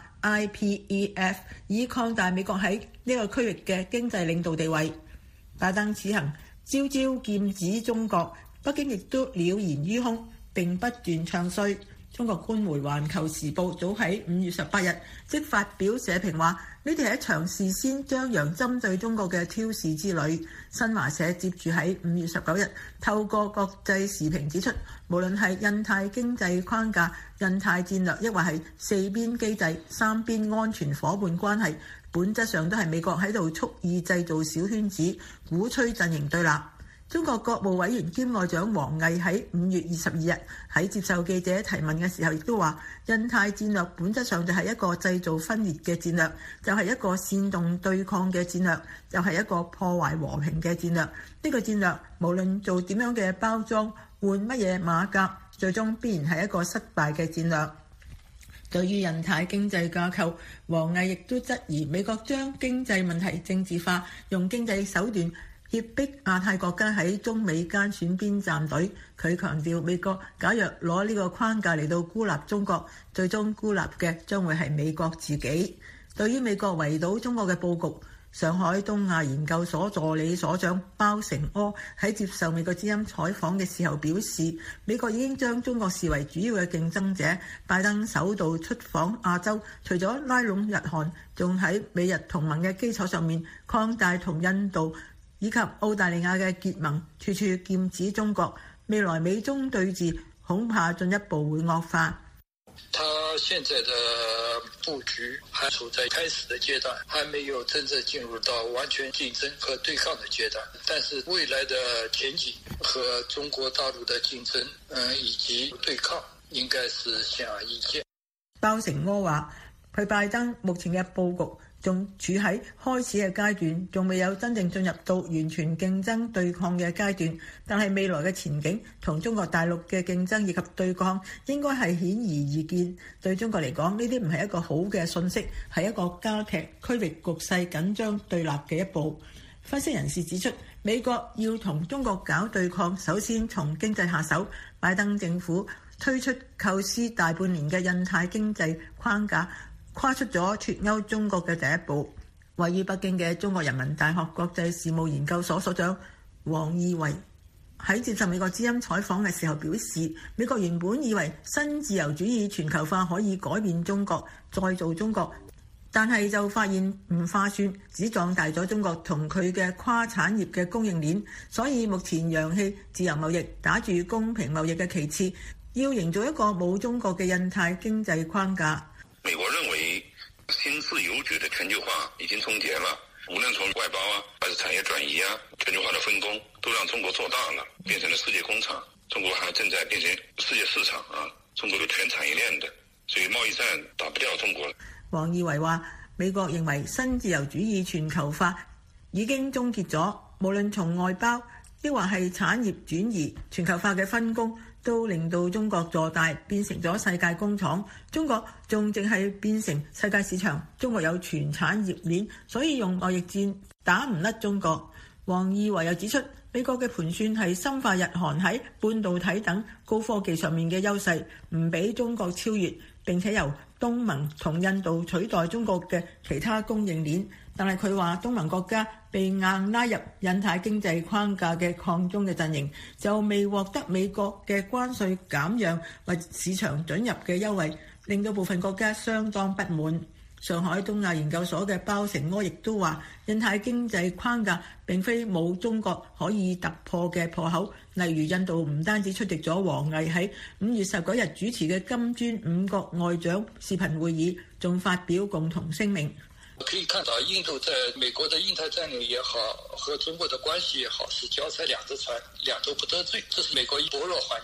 IPEF， 以擴大美國喺呢個區域嘅經濟領導地位。拜登此行招招劍指中國，北京亦都了然於胸，並不斷唱衰。中國官媒《環球時報》早喺5月18日即發表社評話：呢啲係一場事先張揚針對中國嘅挑事之旅。新華社接住喺5月19日透過國際時評指出，無論係印太經濟框架、印太戰略，抑或係四邊機制、三邊安全夥伴關係，本質上都係美國喺度蓄意製造小圈子，鼓吹陣營對立。中國國務委員兼外長王毅喺5月22日喺接受記者提問嘅時候，亦都話：印太戰略本質上就係一個製造分裂嘅戰略，就係一個煽動對抗嘅戰略，就係一個破壞和平嘅戰略。呢個戰略無論做點樣嘅包裝，換乜嘢馬甲，最終必然係一個失敗嘅戰略。對於印太經濟架構，王毅亦都質疑美國將經濟問題政治化，用經濟手段脅迫亞太國家喺中美間選邊站隊。佢強調，美國假若攞呢個框架嚟到孤立中國，最終孤立嘅將會係美國自己。對於美國圍堵中國嘅佈局，上海東亞研究所助理所長包成柯喺接受美國之音採訪嘅時候表示，美國已經將中國視為主要嘅競爭者。拜登首度出訪亞洲，除咗拉攏日韓，仲喺美日同盟嘅基礎上面擴大同印度以及澳大利亞嘅結盟，處處劍指中國。未來美中對峙恐怕進一步會惡化。 他現在的佈局還處在開始的階段，還沒有真正進入到完全競爭和對抗的階段。但是未來的前景和中國大陸的競爭，以及對抗，應該是顯而易見。 包成柯話：佢拜登目前嘅佈局仲處喺開始嘅階段，仲未有真正進入到完全競爭對抗嘅階段。但係未來嘅前景同中國大陸嘅競爭以及對抗應該係顯而易見。對中國嚟講，呢啲唔係一個好嘅訊息，係一個加劇區域局勢緊張對立嘅一步。分析人士指出，美國要同中國搞對抗，首先從經濟下手。拜登政府推出構思大半年嘅印太經濟框架，跨出咗脫歐中國嘅第一步。位於北京嘅中國人民大學國際事務研究所所長王義維喺接受美國之音採訪嘅時候表示，美國原本以為新自由主義全球化可以改變中國，再造中國，但係就發現唔划算，只壯大咗中國同佢嘅跨產業嘅供應鏈。所以目前揚棄自由貿易，打住公平貿易嘅旗幟，要營造一個冇中國嘅印太經濟框架。 美國認為新自由主義的全球化已經終結了，無論從外包還是產業轉移全球化的分工都讓中國做大了，變成了世界工廠。中國還正在變成世界市場中國有全產業鏈的，所以貿易戰打不掉中國。 王義維話，美國認為新自由主義全球化已經終結咗，無論從外包抑或係產業轉移，全球化嘅分工都令到中國做大，變成咗世界工廠。中國仲淨係變成世界市場。中國有全產業鏈，所以用貿易戰打唔甩中國。王義維又指出，美國嘅盤算係深化日韓喺半導體等高科技上面嘅優勢，唔俾中國超越，並且由東盟同印度取代中國嘅其他供應鏈。但係佢話，東盟國家被硬拉入印太經濟框架嘅抗中嘅陣營，就未獲得美國嘅關稅減讓或市場准入嘅優惠，令到部分國家相當不滿。上海東亞研究所嘅包成柯亦都話，印太經濟框架並非冇中國可以突破嘅破口。例如印度唔單止出席咗王毅喺5月19日主持嘅金磚5國外長視頻會議，仲發表共同聲明。 可以看到印度在美國的印太戰略也好，和中國的關係也好，是腳踩兩隻船，兩頭不得罪，這是美國一薄弱環節。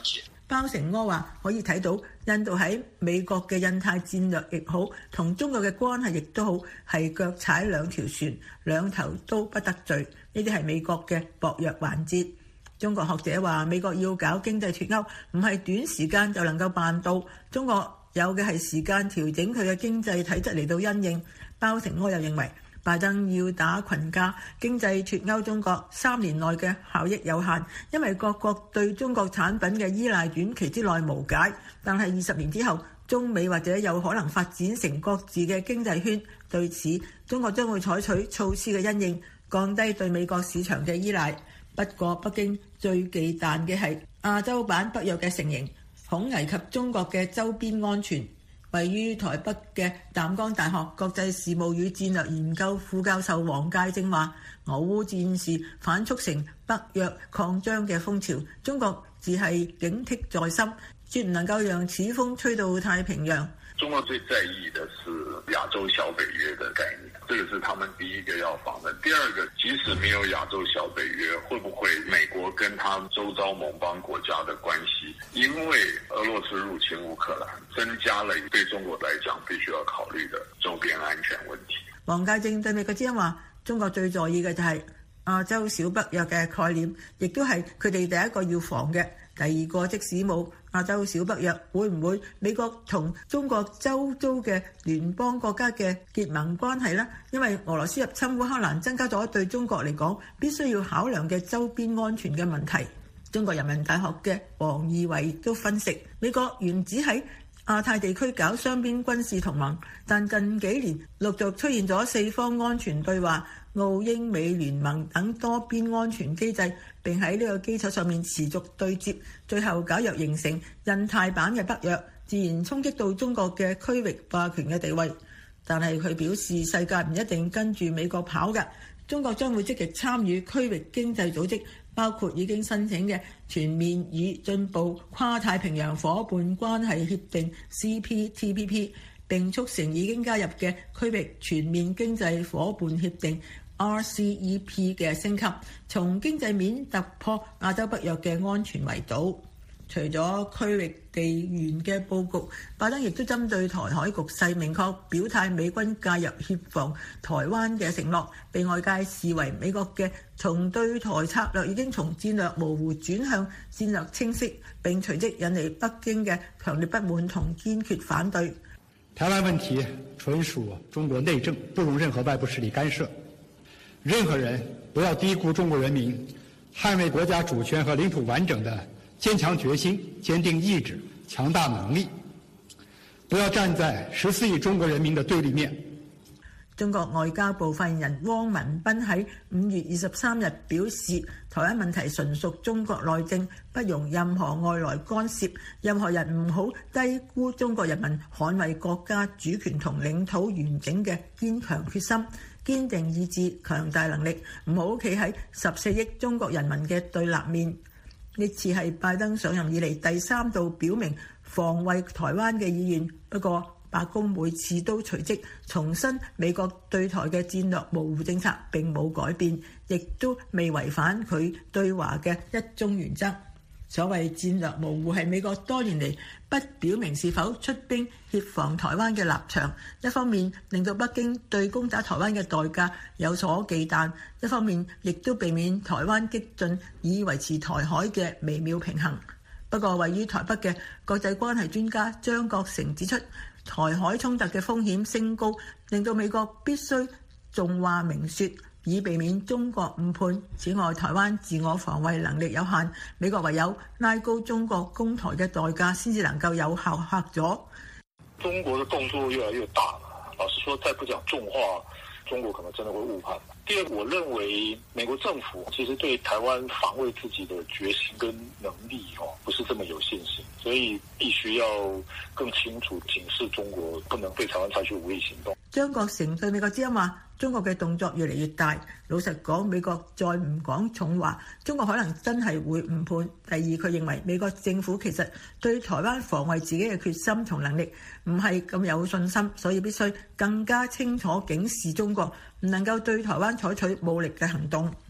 包成柯話可以睇到印度喺美國嘅印太戰略亦好，同中國嘅關係亦都好，係腳踩兩條船，兩頭都不得罪。呢啲係美國嘅薄弱環節。中國學者話美國要搞經濟脫鈎，唔係短時間就能夠辦到。中國有嘅係時間調整佢嘅經濟體質嚟到因應。包成柯又認為拜登要打群架，經濟脫鈎中國3年內嘅效益有限，因為各國對中國產品嘅依賴短期之內無解，但係20年之後，中美或者有可能發展成各自嘅經濟圈。對此，中國將會採取措施嘅因應，降低對美國市場嘅依賴。不過，北京最忌憚嘅係亞洲版北約嘅成形，恐危及中國嘅周邊安全。位於台北嘅淡江大學國際事務與戰略研究副教授黃介正話，俄烏戰事反促成北約擴張嘅風潮，中國只係警惕在心，絕唔能夠讓此風吹到太平洋。 中國最在意的是亞洲小北約的概念，這個是他們第一個要訪問。第二個，即使沒有亞洲小北約，會不會美國跟他周遭盟邦國家的關係，因為俄羅斯入侵烏克蘭，增加了對中國來講必須要考慮的周邊安全問題。 黃介正對美國之音話，中國最在意嘅就係亞洲小北約嘅概念，亦都係佢哋第一個要防嘅。第二個，即使冇亞洲小北約，會唔會美國同中國周遭嘅聯邦國家嘅結盟關係呢？因為俄羅斯入侵烏克蘭，增加咗對中國嚟講必須要考量嘅周邊安全嘅問題。中國人民大學嘅王義偉亦都分析，美國原指喺亞太地區搞雙邊軍事同盟，但近幾年陸續出現咗四方安全對話、澳英美聯盟等多邊安全機制，並喺呢個基礎上面持續對接，最後假若形成印太版嘅北約，自然衝擊到中國嘅區域霸權嘅地位。但係佢表示，世界唔一定跟住美國跑嘅，中國將會積極參與區域經濟組織，包括已經申請嘅全面與進步跨太平洋夥伴關係協定 CPTPP， 並促成已經加入嘅區域全面經濟夥伴協定RCEP 嘅升級，從經濟面突破亞洲北約嘅安全圍堵。除咗區域地緣嘅佈局，拜登亦都針對台海局勢明確表態美軍介入協防台灣嘅承諾，被外界視為美國嘅從對台策略已經從戰略模糊轉向戰略清晰，並隨即引嚟北京嘅強烈不滿同堅決反對。 台灣問題純屬中國內政，不容任何外部勢力干涉。任何人不要低估中國人民捍衛國家主權和領土完整的堅強決心、堅定意志、強大能力，不要站在14億中國人民的對立面。 中國外交部發言人汪文斌喺5月23日表示，台灣問題純屬中國內政，不容任何外來干涉，任何人唔好低估中國人民捍衛國家主權同領土完整嘅堅強決心、堅定意志、強大能力，唔好企喺14億中國人民嘅對立面。呢次係拜登上任以嚟第3度表明防衛台灣嘅意願，不過白宮每次都隨即重申美國對台嘅戰略模糊政策並冇改變，亦都未違反佢對華嘅一中原則。所謂戰略模糊係美國多年嚟不表明是否出兵協防台灣嘅立場，一方面令到北京對攻打台灣嘅代價有所忌憚，一方面亦都避免台灣激進以維持台海嘅微妙平衡。不過位於台北嘅國際關係專家張國成指出，台海衝突嘅風險升高，令到美國必須重話明說，以避免中國誤判。此外，台灣自我防衛能力有限，美國唯有拉高中國攻台嘅代價，先至能夠有效嚇阻。 中國的動作越來越大了，老實說，再不講重話，中國可能真的會誤判。第二，我認為美國政府其實對台灣防衛自己的決心跟能力不是這麼有信心，所以必須要更清楚警示中國，不能對台灣採取武力行動。 張國成對美國之音話，中國嘅動作越嚟越大，老實講，美國再唔講重話，中國可能真係會誤判。第二，佢認為美國政府其實對台灣防衛自己嘅決心同能力唔係咁有信心，所以必須更加清楚警示中國，唔能夠對台灣採取武力嘅行動。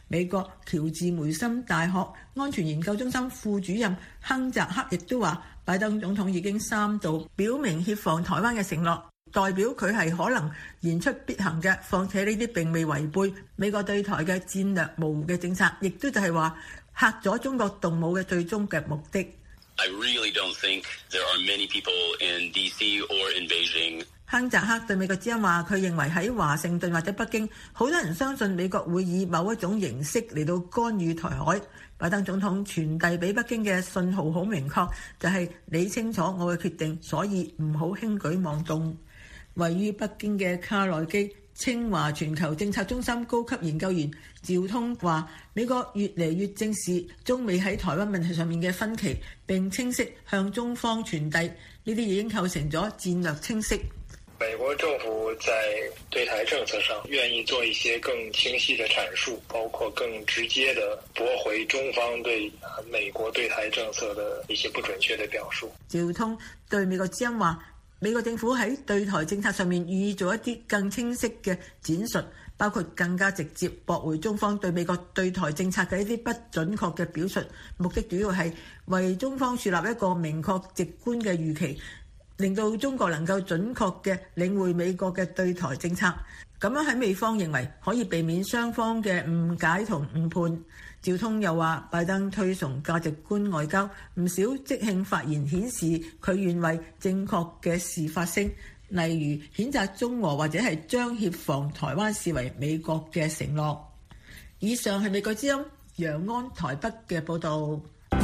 美國喬治梅森大學安全研究中心副主任亨澤克亦都話，拜登總統已經3度表明協防台灣嘅承諾，代表佢係可能言出必行嘅，況且呢啲並未違背美國對台嘅戰略模糊嘅政策，亦都就係話嚇咗中國動武嘅最終嘅目的。 I really don't think there are many people in DC or in Beijing. 亨澤克對美國之音話，佢認為喺華盛頓或者北京，好多人相信美國會以某一種形式嚟到干預台海。拜登總統傳遞俾北京嘅信號好明確，就係你清楚我嘅決定，所以唔好輕舉妄動。位於北京嘅卡內基清華全球政策中心高級研究員趙通話，美國越嚟越正視中美喺台灣問題上面嘅分歧，並清晰向中方傳遞，呢啲已經構成咗戰略清晰。 美國政府在對台政策上願意做一些更清晰的闡述，包括更直接的駁回中方對美國對台政策的一些不準確的表述。 趙通對美國之音話，美國政府喺對台政策上面願意做一啲更清晰嘅展述，包括更加直接駁回中方對美國對台政策嘅一啲不準確嘅表述，目的主要係為中方樹立一個明確直觀嘅預期，令到中國能夠準確嘅領會美國嘅對台政策，咁樣喺美方認為可以避免雙方嘅誤解同誤判。趙通又話，拜登推崇價值觀外交，唔少即興發言顯示佢願為正確嘅事發聲，例如譴責中俄或者係將協防台灣視為美國嘅承諾。以上係美國之音楊安台北嘅報導。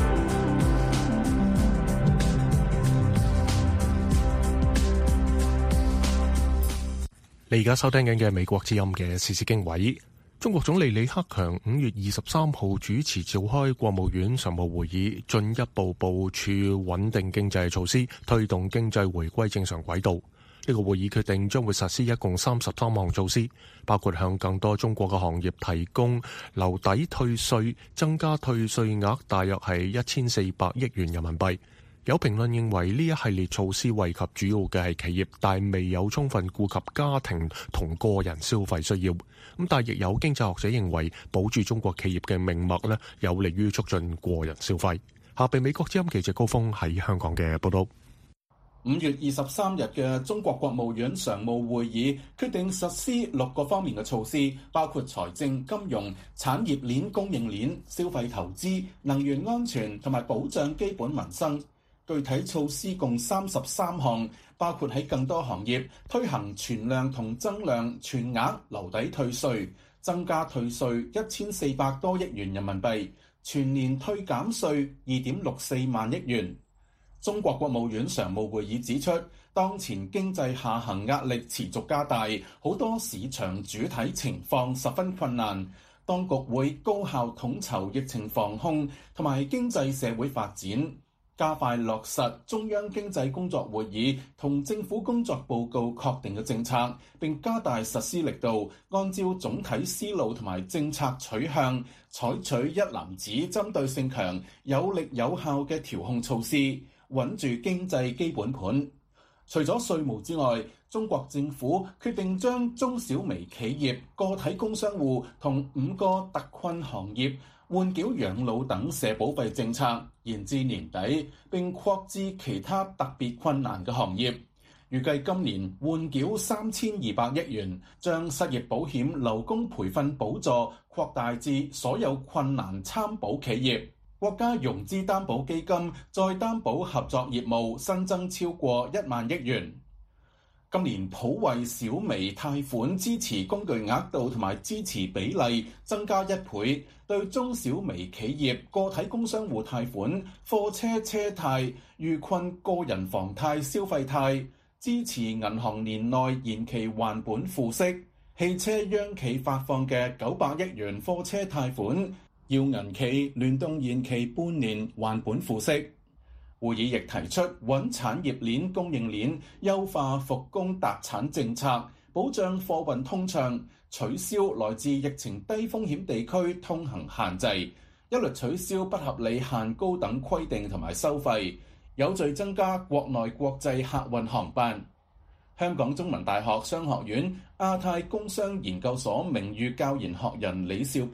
你而家收聽緊嘅美國之音嘅時事經緯。中國總理李克強5月23號主持召開國務院常務會議，進一步部署穩定經濟措施，推動經濟回歸正常軌道。呢個會議決定將會實施一共33項措施，包括向更多中國嘅行業提供留抵退稅，增加退稅額大約係1400億元人民幣。有評論認為呢一系列措施惠及主要嘅係企業，但未有充分顧及家庭同個人消費需要。咁但亦有經濟學者認為，保住中國企業嘅命脈呢，有利於促進個人消費。下邊美國之音記者高峰喺香港嘅報道。 5月23日嘅中國國務院常務會議決定實施6個方面嘅措施，包括財政、金融、產業鏈、供應鏈、消費投資、能源安全同埋保障基本民生。具體措施共33項，包括喺更多行業推行存量同增量全額留抵退稅，增加退稅1400多億元人民幣，全年退減稅2.64萬億元。中國國務院常務會議指出，當前經濟下行壓力持續加大，好多市場主體情況十分困難，當局會高效統籌疫情防控同埋經濟社會發展，加快落實中央經濟工作會議同政府工作報告確定嘅政策，並加大實施力度，按照總體思路同埋政策取向，採取一攬子針對性強、有力有效嘅調控措施，穩住經濟基本盤。除咗稅務之外，中國政府決定將中小微企業、個體工商戶同5個特困行業換繳養老等社保費政策延至年底，並擴至其他特別困難嘅行業。預計今年換繳3200億元，將失業保險勞工培訓補助擴大至所有困難參保企業。國家融資擔保基金再擔保合作業務新增超過1萬億元。今年普惠小微貸款支持工具額度同埋支持比例增加1倍，對中小微企業、個體工商戶貸款、貨車車貸、遇困個人房貸、消費貸，支持銀行年內延期還本付息。汽車央企發放嘅900億元貨車貸款，要銀企聯動延期半年還本付息。會議亦提出穩產業鏈、供應鏈，優化復工達產政策，保障貨運通暢，取消來自疫情低風險地區通行限制，一律取消不合理限高等規定同埋收費，有序增加國內國際客運航班。香港中文大學商學院亞太工商研究所名譽教研學人李兆波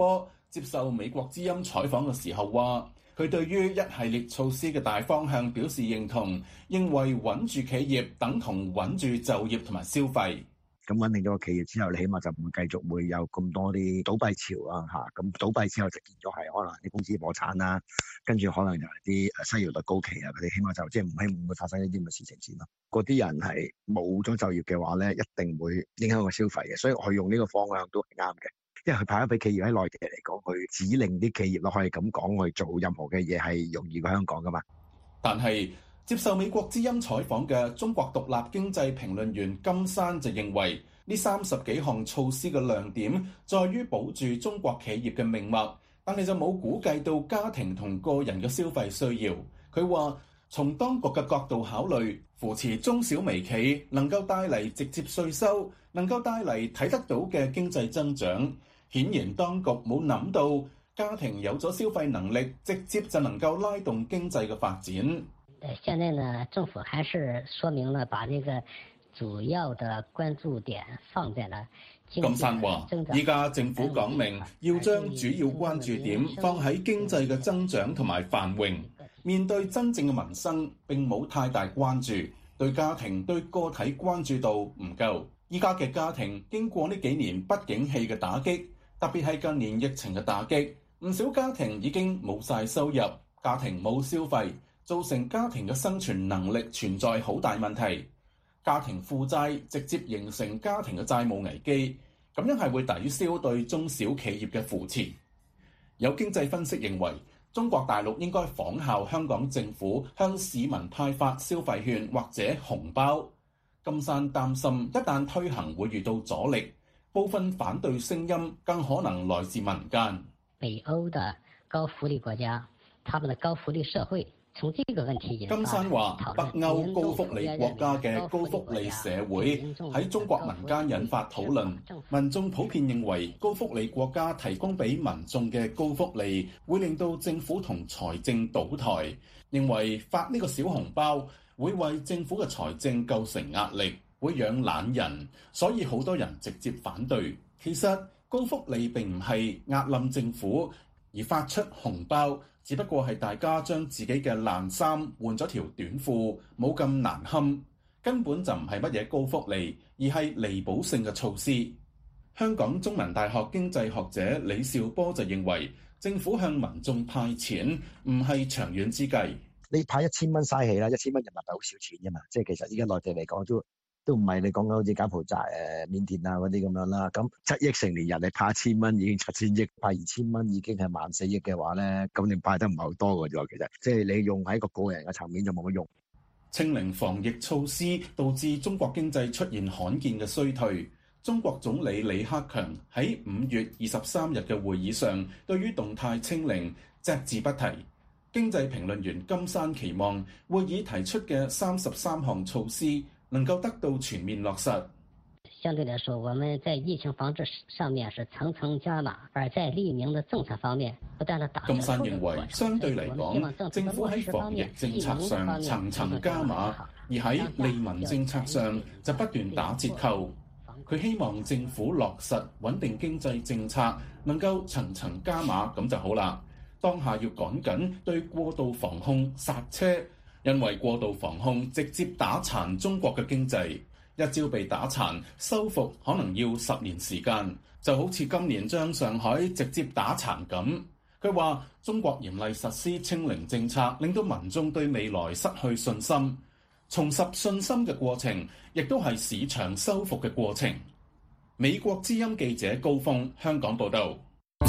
接受美國之音採訪嘅時候話，佢對於一系列措施嘅大方向表示認同，認為穩住企業等同穩住就業同埋消費。 咁穩定咗個企業之後，你起碼就唔會繼續會有咁多啲倒閉潮啊嚇。咁倒閉之後就變咗係可能啲公司破產啦，跟住可能就係啲失業率高企啊，佢哋起碼就即係唔希望會發生呢啲咁嘅事情先咯。嗰啲人係冇咗就業嘅話咧，一定會影響個消費嘅，所以佢用呢個方向都係啱嘅。因為佢派咗俾企業喺內地嚟講，佢指令啲企業咯，可以咁講去做任何嘅嘢係容易過香港噶嘛。 但係接受美國之音採訪嘅中國獨立經濟評論員金山就認為，呢30幾項措施嘅亮點在於保住中國企業嘅命脈，但係就冇估計到家庭同個人嘅消費需要。佢話從當局嘅角度考慮，扶持中小微企能夠帶嚟直接稅收，能夠帶嚟睇得到嘅經濟增長。顯然當局冇諗到家庭有咗消費能力，直接就能夠拉動經濟嘅發展。 現在呢，政府還是說明了把這個主要的關注點放在了。 金山話：依家政府講明要將主要關注點放喺經濟嘅增長同埋繁榮，面對真正嘅民生並冇太大關注，對家庭對個體關注度唔夠。依家嘅家庭經過呢幾年不景氣嘅打擊，特別係近年疫情嘅打擊，唔少家庭已經冇晒收入，家庭冇消費，造成家庭嘅生存能力存在好大問題。家庭負債直接形成家庭嘅債務危機，咁樣係會抵消對中小企業嘅扶持。有經濟分析認為，中國大陸應該仿效香港政府向市民派發消費券或者紅包。金山擔心一旦推行會遇到阻力，部分反對聲音更可能來自民間。 北歐的高福利國家，他們的高福利社會，從這個問題引發。 金山話：北歐高福利國家嘅高福利社會喺中國民間引發討論，民眾普遍認為高福利國家提供俾民眾嘅高福利會令到政府同財政倒台，認為發呢個小紅包會為政府嘅財政構成壓力，會養懶人，所以好多人直接反對。其實高福利並唔係壓冧政府，而發出紅包只不過係大家將自己嘅爛衫換咗條短褲，冇咁難堪，根本就唔係乜嘢高福利，而係彌補性嘅措施。香港中文大學經濟學者李兆波就認為，政府向民眾派錢唔係長遠之計。 你派1000蚊嘥氣啦，1000蚊人民幣好少錢啫嘛，即係其實依家內地嚟講都唔係你講緊好似柬埔寨、緬甸啊嗰啲咁樣啦。咁7億成年人你派1000蚊已經7000億，派2000蚊已經係14000億嘅話咧，咁你派得唔係好多嘅啫。其實即係你用喺個人嘅層面就冇乜用。 清零防疫措施導致中國經濟出現罕見嘅衰退。中國總理李克強喺5月23日嘅會議上，對於動態清零隻字不提。經濟評論員金山期望會議提出嘅33項措施能夠得到全面落實。 相對來說，我們在疫情防治上面是層層加碼，而在利民的政策方面不斷地打。 金山認為，相對嚟講，政府喺防疫政策上層層加碼，而喺利民政策上就不斷打折扣。佢希望政府落實穩定經濟政策能夠層層加碼，咁就好啦。當下要趕緊對過度防控剎車，因為過度防控直接打殘中國嘅經濟，一朝被打殘，修復可能要10年時間，就好似今年將上海直接打殘咁。佢話中國嚴厲實施清零政策，令到民眾對未來失去信心，重拾信心嘅過程，亦都係市場修復嘅過程。美國之音記者高峰，香港報道。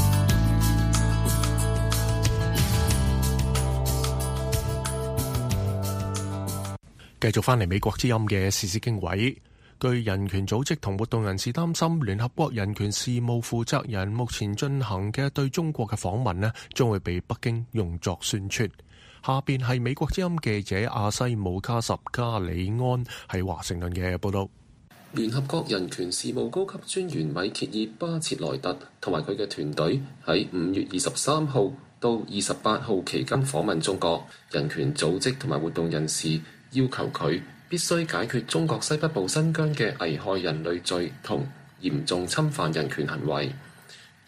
繼續翻嚟美國之音嘅時事經緯，據人權組織同活動人士擔心，聯合國人權事務負責人目前進行嘅對中國嘅訪問呢，將會被北京用作宣傳。下邊係美國之音記者阿西姆卡什加里安喺華盛頓嘅報道。 聯合國人權事務高級專員米歇爾巴切萊特同埋佢嘅團隊喺5月23號到28號期間訪問中國。人權組織同埋活動人士要求佢必須解決中國西北部新疆嘅危害人類罪同嚴重侵犯人權行為。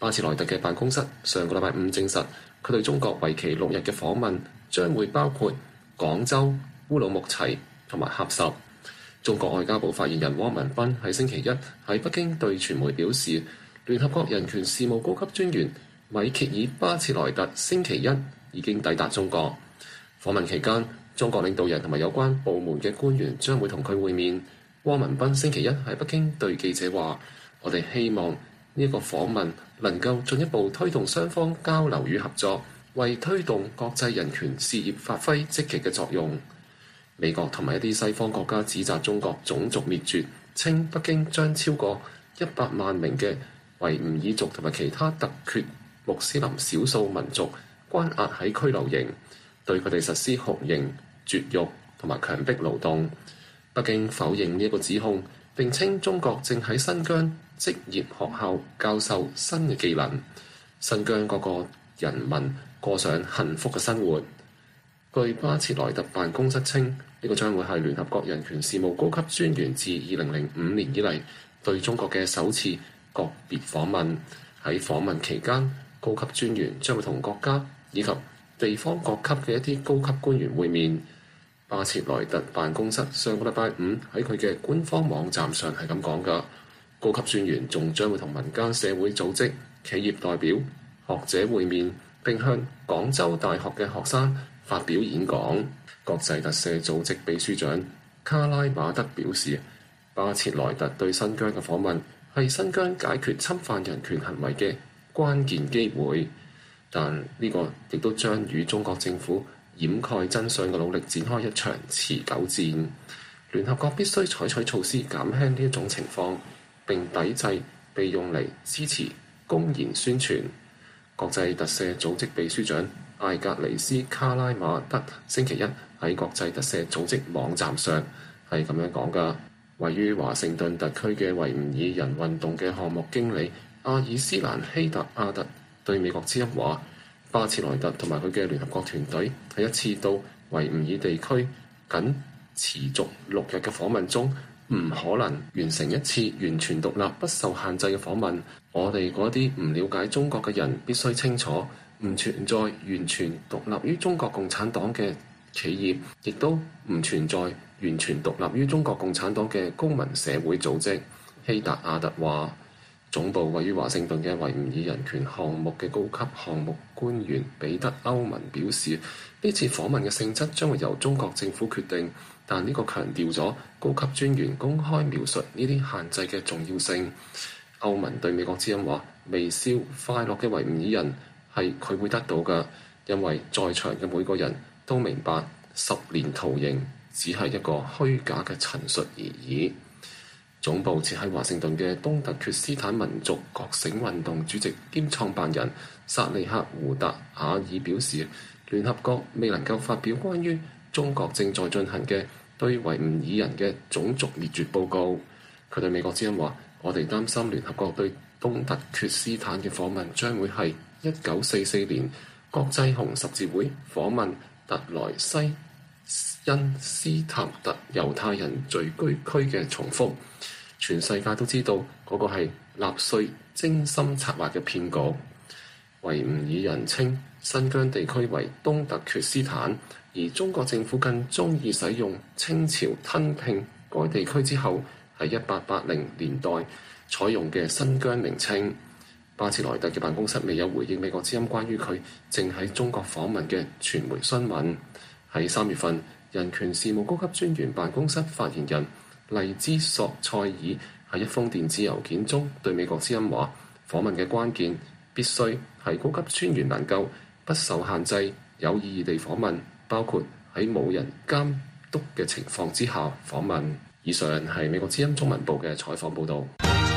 巴切萊特嘅辦公室上個禮拜五證實，佢對中國為期6日嘅訪問將會包括廣州、烏魯木齊同埋喀什。中國外交部發言人汪文斌喺星期一喺北京對傳媒表示，聯合國人權事務高級專員米歇爾·巴切萊特星期一已經抵達中國。訪問期間，中國領導人同埋有關部門嘅官員將會同佢會面。汪文斌星期一喺北京對記者話：我哋希望呢一個訪問能夠進一步推動雙方交流與合作，為推動國際人權事業發揮積極嘅作用。美國同埋一啲西方國家指責中國種族滅絕，稱北京將超過100萬名嘅維吾爾族同埋其他突厥穆斯林少數民族關押喺拘留營，對佢哋實施酷刑、絕育同埋強迫勞動。北京否認呢一個指控，並稱中國正喺新疆職業學校教授新嘅技能，新疆各個人民過上幸福嘅生活。據巴切萊特辦公室稱，呢個將會係聯合國人權事務高級專員自2005年以嚟對中國嘅首次個別訪問。喺訪問期間，高級專員將會同國家以及地方各級嘅一啲高級官員會面。巴切萊特辦公室上個禮拜五喺佢嘅官方網站上係咁講㗎。高級專員仲將會同民間社會組織、企業代表、學者會面，並向廣州大學嘅學生發表演講。國際特赦組織秘書長卡拉馬德表示，巴切萊特對新疆嘅訪問係新疆解決侵犯人權行為嘅關鍵機會，但呢個亦都將與中國政府掩蓋真相嘅努力展開一場持久戰。聯合國必須採取措施減輕呢一種情況，並抵制被用嚟支持公然宣傳。國際特赦組織秘書長艾格尼斯卡拉馬德星期一喺國際特赦組織網站上係咁樣講㗎。位於華盛頓特區嘅維吾爾人運動嘅項目經理阿爾斯蘭希達阿特對美國之音話，巴切萊特同埋佢嘅聯合國團隊喺一次到維吾爾地區僅持續6日嘅訪問中，唔可能完成一次完全獨立、不受限制嘅訪問。我哋嗰啲唔了解中國嘅人必須清楚，唔存在完全獨立於中國共產黨嘅企業，亦都唔存在完全獨立於中國共產黨嘅公民社會組織。希達阿特話，總部位於華盛頓嘅維吾爾人權項目嘅高級項目官員彼得歐文表示，呢次訪問嘅性質將會由中國政府決定，但呢個強調咗高級專員公開描述呢啲限制嘅重要性。歐文對美國之音話，微笑快樂嘅維吾爾人係佢會得到嘅，因為在場嘅每個人都明白10年徒刑只係一個虛假嘅陳述而已。總部設喺華盛頓嘅東突厥斯坦民族覺醒運動主席兼創辦人薩利克胡達瓦爾表示，聯合國未能夠發表關於中國正在進行嘅對維吾爾人嘅種族滅絕報告。佢對美國之音話，我哋擔心聯合國對東突厥斯坦嘅訪問將會係1944年國際紅十字會訪問特萊西因斯塔特猶太人聚居區嘅重複。全世界都知道嗰個係納粹精心策劃嘅騙局。維吾爾人稱新疆地區為東突厥斯坦，而中國政府更鍾意使用清朝吞併該地區之後喺1880年代採用嘅新疆名稱。巴切萊特嘅辦公室未有回應美國之音關於佢正喺中國訪問嘅傳媒詢問。喺3月份，人權事務高級專員辦公室發言人麗茲索塞爾喺一封電子郵件中對美國之音話，訪問嘅關鍵必須係高級專員能夠不受限制、有意義地訪問，包括喺冇人監督嘅情況之下訪問。以上係美國之音中文部嘅採訪報導。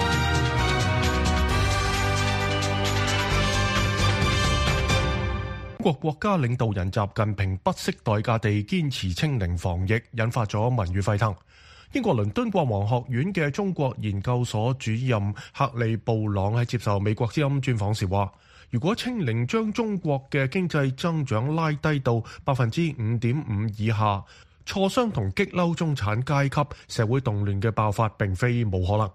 中國國家領導人習近平不惜代價地堅持清零防疫，引發咗民怨沸騰。英國倫敦國王學院嘅中國研究所主任克利布朗喺接受美國之音專訪時話，如果清零將中國嘅經濟增長拉低到 5.5% 以下，挫傷同激嬲中產階級，社會動亂嘅爆發並非冇可能。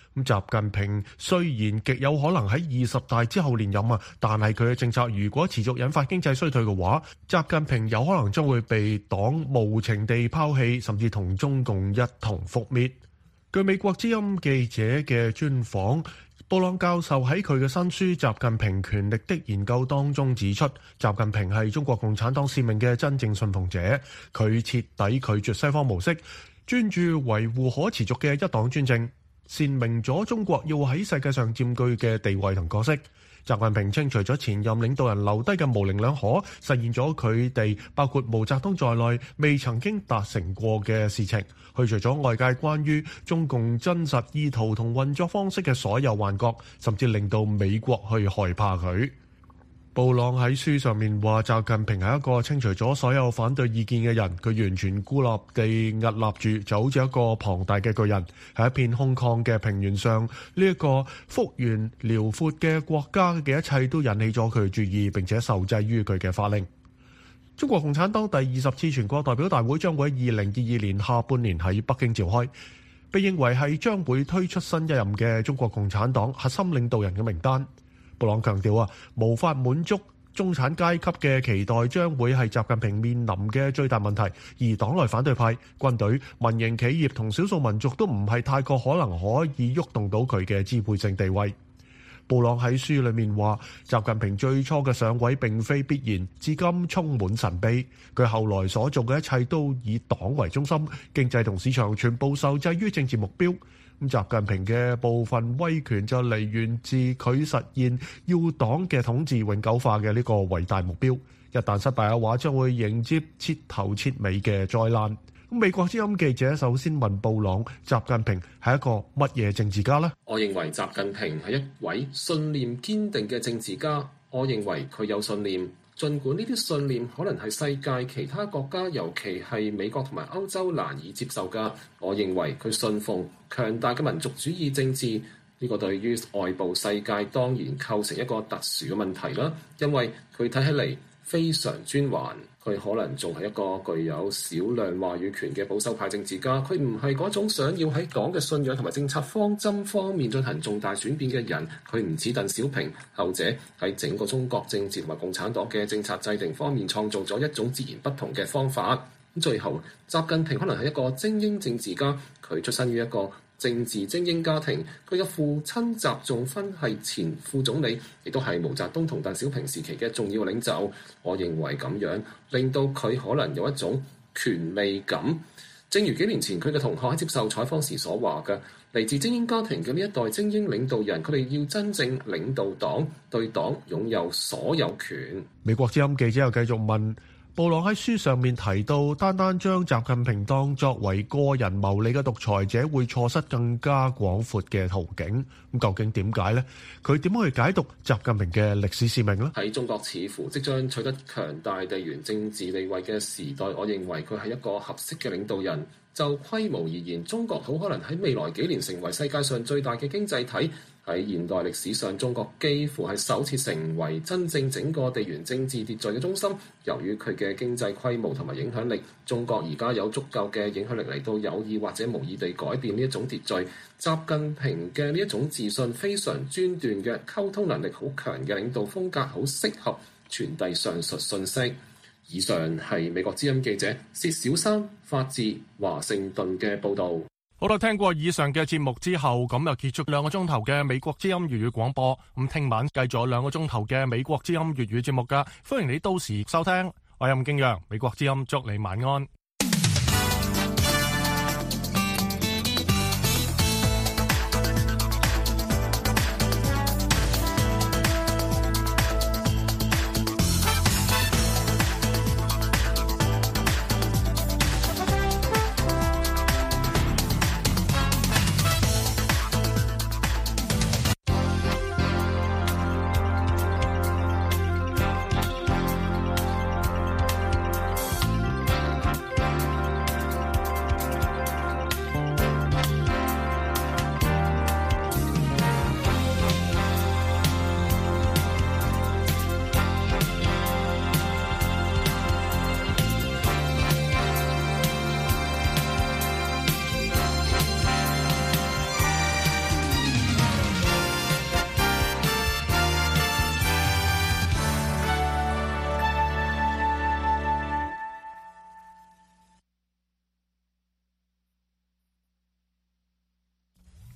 咁習近平雖然極有可能喺20大之後連任啊，但係佢嘅政策如果持續引發經濟衰退嘅話，習近平有可能將會被黨無情地拋棄，甚至同中共一同覆滅。據美國之音記者嘅專訪，布朗教授喺佢嘅新書《習近平權力的研究》當中指出，習近平係中國共產黨使命嘅真正信奉者，佢徹底拒絕西方模式，專注維護可持續嘅一黨專政，闡明咗中國要喺世界上佔據嘅地位同角色。習近平清除咗前任領導人留低嘅模棱兩可，實現咗佢哋包括毛澤東在內未曾經達成過嘅事情，去除咗外界關於中共真實意圖同運作方式嘅所有幻覺，甚至令到美國去害怕佢。布朗喺書上面話，習近平係一個清除咗所有反對意見嘅人，佢完全孤立地屹立住，就好似一個龐大嘅巨人喺一片空曠嘅平原上。呢一個幅員遼闊嘅國家嘅一切都引起咗佢嘅注意，並且受制於佢嘅法令。中國共產黨第20次全國代表大會將會喺2022年下半年喺北京召開，被認為係將會推出新一任嘅中國共產黨核心領導人嘅名單。布朗強調無法滿足中產階級嘅期待將會係習近平面臨嘅最大問題，而黨內反對派、軍隊、民營企業同少數民族都唔係太過可能可以喐動到佢嘅支配性地位。布朗喺書裏面話，習近平最初嘅上位並非必然，至今充滿神秘。佢後來所做嘅一切都以黨為中心，經濟同市場全部受制於政治目標。咁習近平嘅部分威權就嚟源自佢實現要黨嘅統治永久化嘅呢個偉大目標。一旦失敗嘅話，將會迎接徹頭徹尾嘅災難。美國之音記者首先問布朗，習近平係一個乜嘢政治家呢？ 我認為習近平係一位信念堅定嘅政治家。我認為佢有信念，儘管呢啲信念可能係世界其他國家，尤其係美國同埋歐洲難以接受㗎。我認為佢信奉強大嘅民族主義政治，呢個對於外部世界當然構成一個特殊嘅問題啦。因為佢睇起嚟非常專橫，佢可能仲係一個具有少量話語權嘅保守派政治家。佢唔係嗰種想要喺黨嘅信仰同埋政策方針方面進行重大轉變嘅人。佢唔似鄧小平，後者喺整個中國政治同埋共產黨嘅政策制定方面創造咗一種截然不同嘅方法。最後，習近平可能係一個精英政治家，佢出身於一個政治精英家庭，佢嘅父親習仲勳係前副總理，亦都係毛澤東同鄧小平時期嘅重要領袖。我認為咁樣令到佢可能有一種權威感，正如幾年前佢嘅同學喺接受採訪時所話嘅，嚟自精英家庭嘅呢一代精英領導人，佢哋要真正領導黨，對黨擁有所有權。 美國之音記者又繼續問，布朗喺書上面提到，單單將習近平當作為個人牟利嘅獨裁者，會錯失更加廣闊嘅途徑。咁究竟點解呢？佢點樣去解讀習近平嘅歷史使命呢？ 喺中國似乎即將取得強大地緣政治地位嘅時代，我認為佢係一個合適嘅領導人。就規模而言，中國好可能喺未來幾年成為世界上最大嘅經濟體。喺現代歷史上，中國幾乎係首次成為真正整個地緣政治秩序嘅中心。由於佢嘅經濟規模同埋影響力，中國而家有足夠嘅影響力嚟到有意或者無意地改變呢一種秩序。習近平嘅呢一種自信、非常專斷嘅溝通能力好強嘅領導風格，好適合傳遞上述信息。以上係美國之音記者薛小珊發自華盛頓嘅報導。 好啦，聽過以上嘅節目之後，咁又結束2個鐘頭嘅美國之音粵語廣播。咁聽晚繼續2個鐘頭嘅美國之音粵語節目㗎，歡迎你到時收聽。我係任敬陽，美國之音祝你晚安。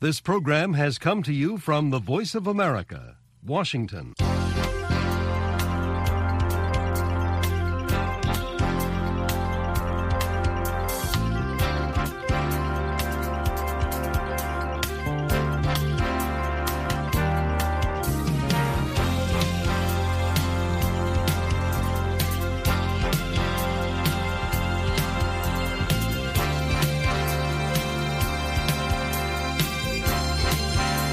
This program has come to you from the Voice of America, Washington.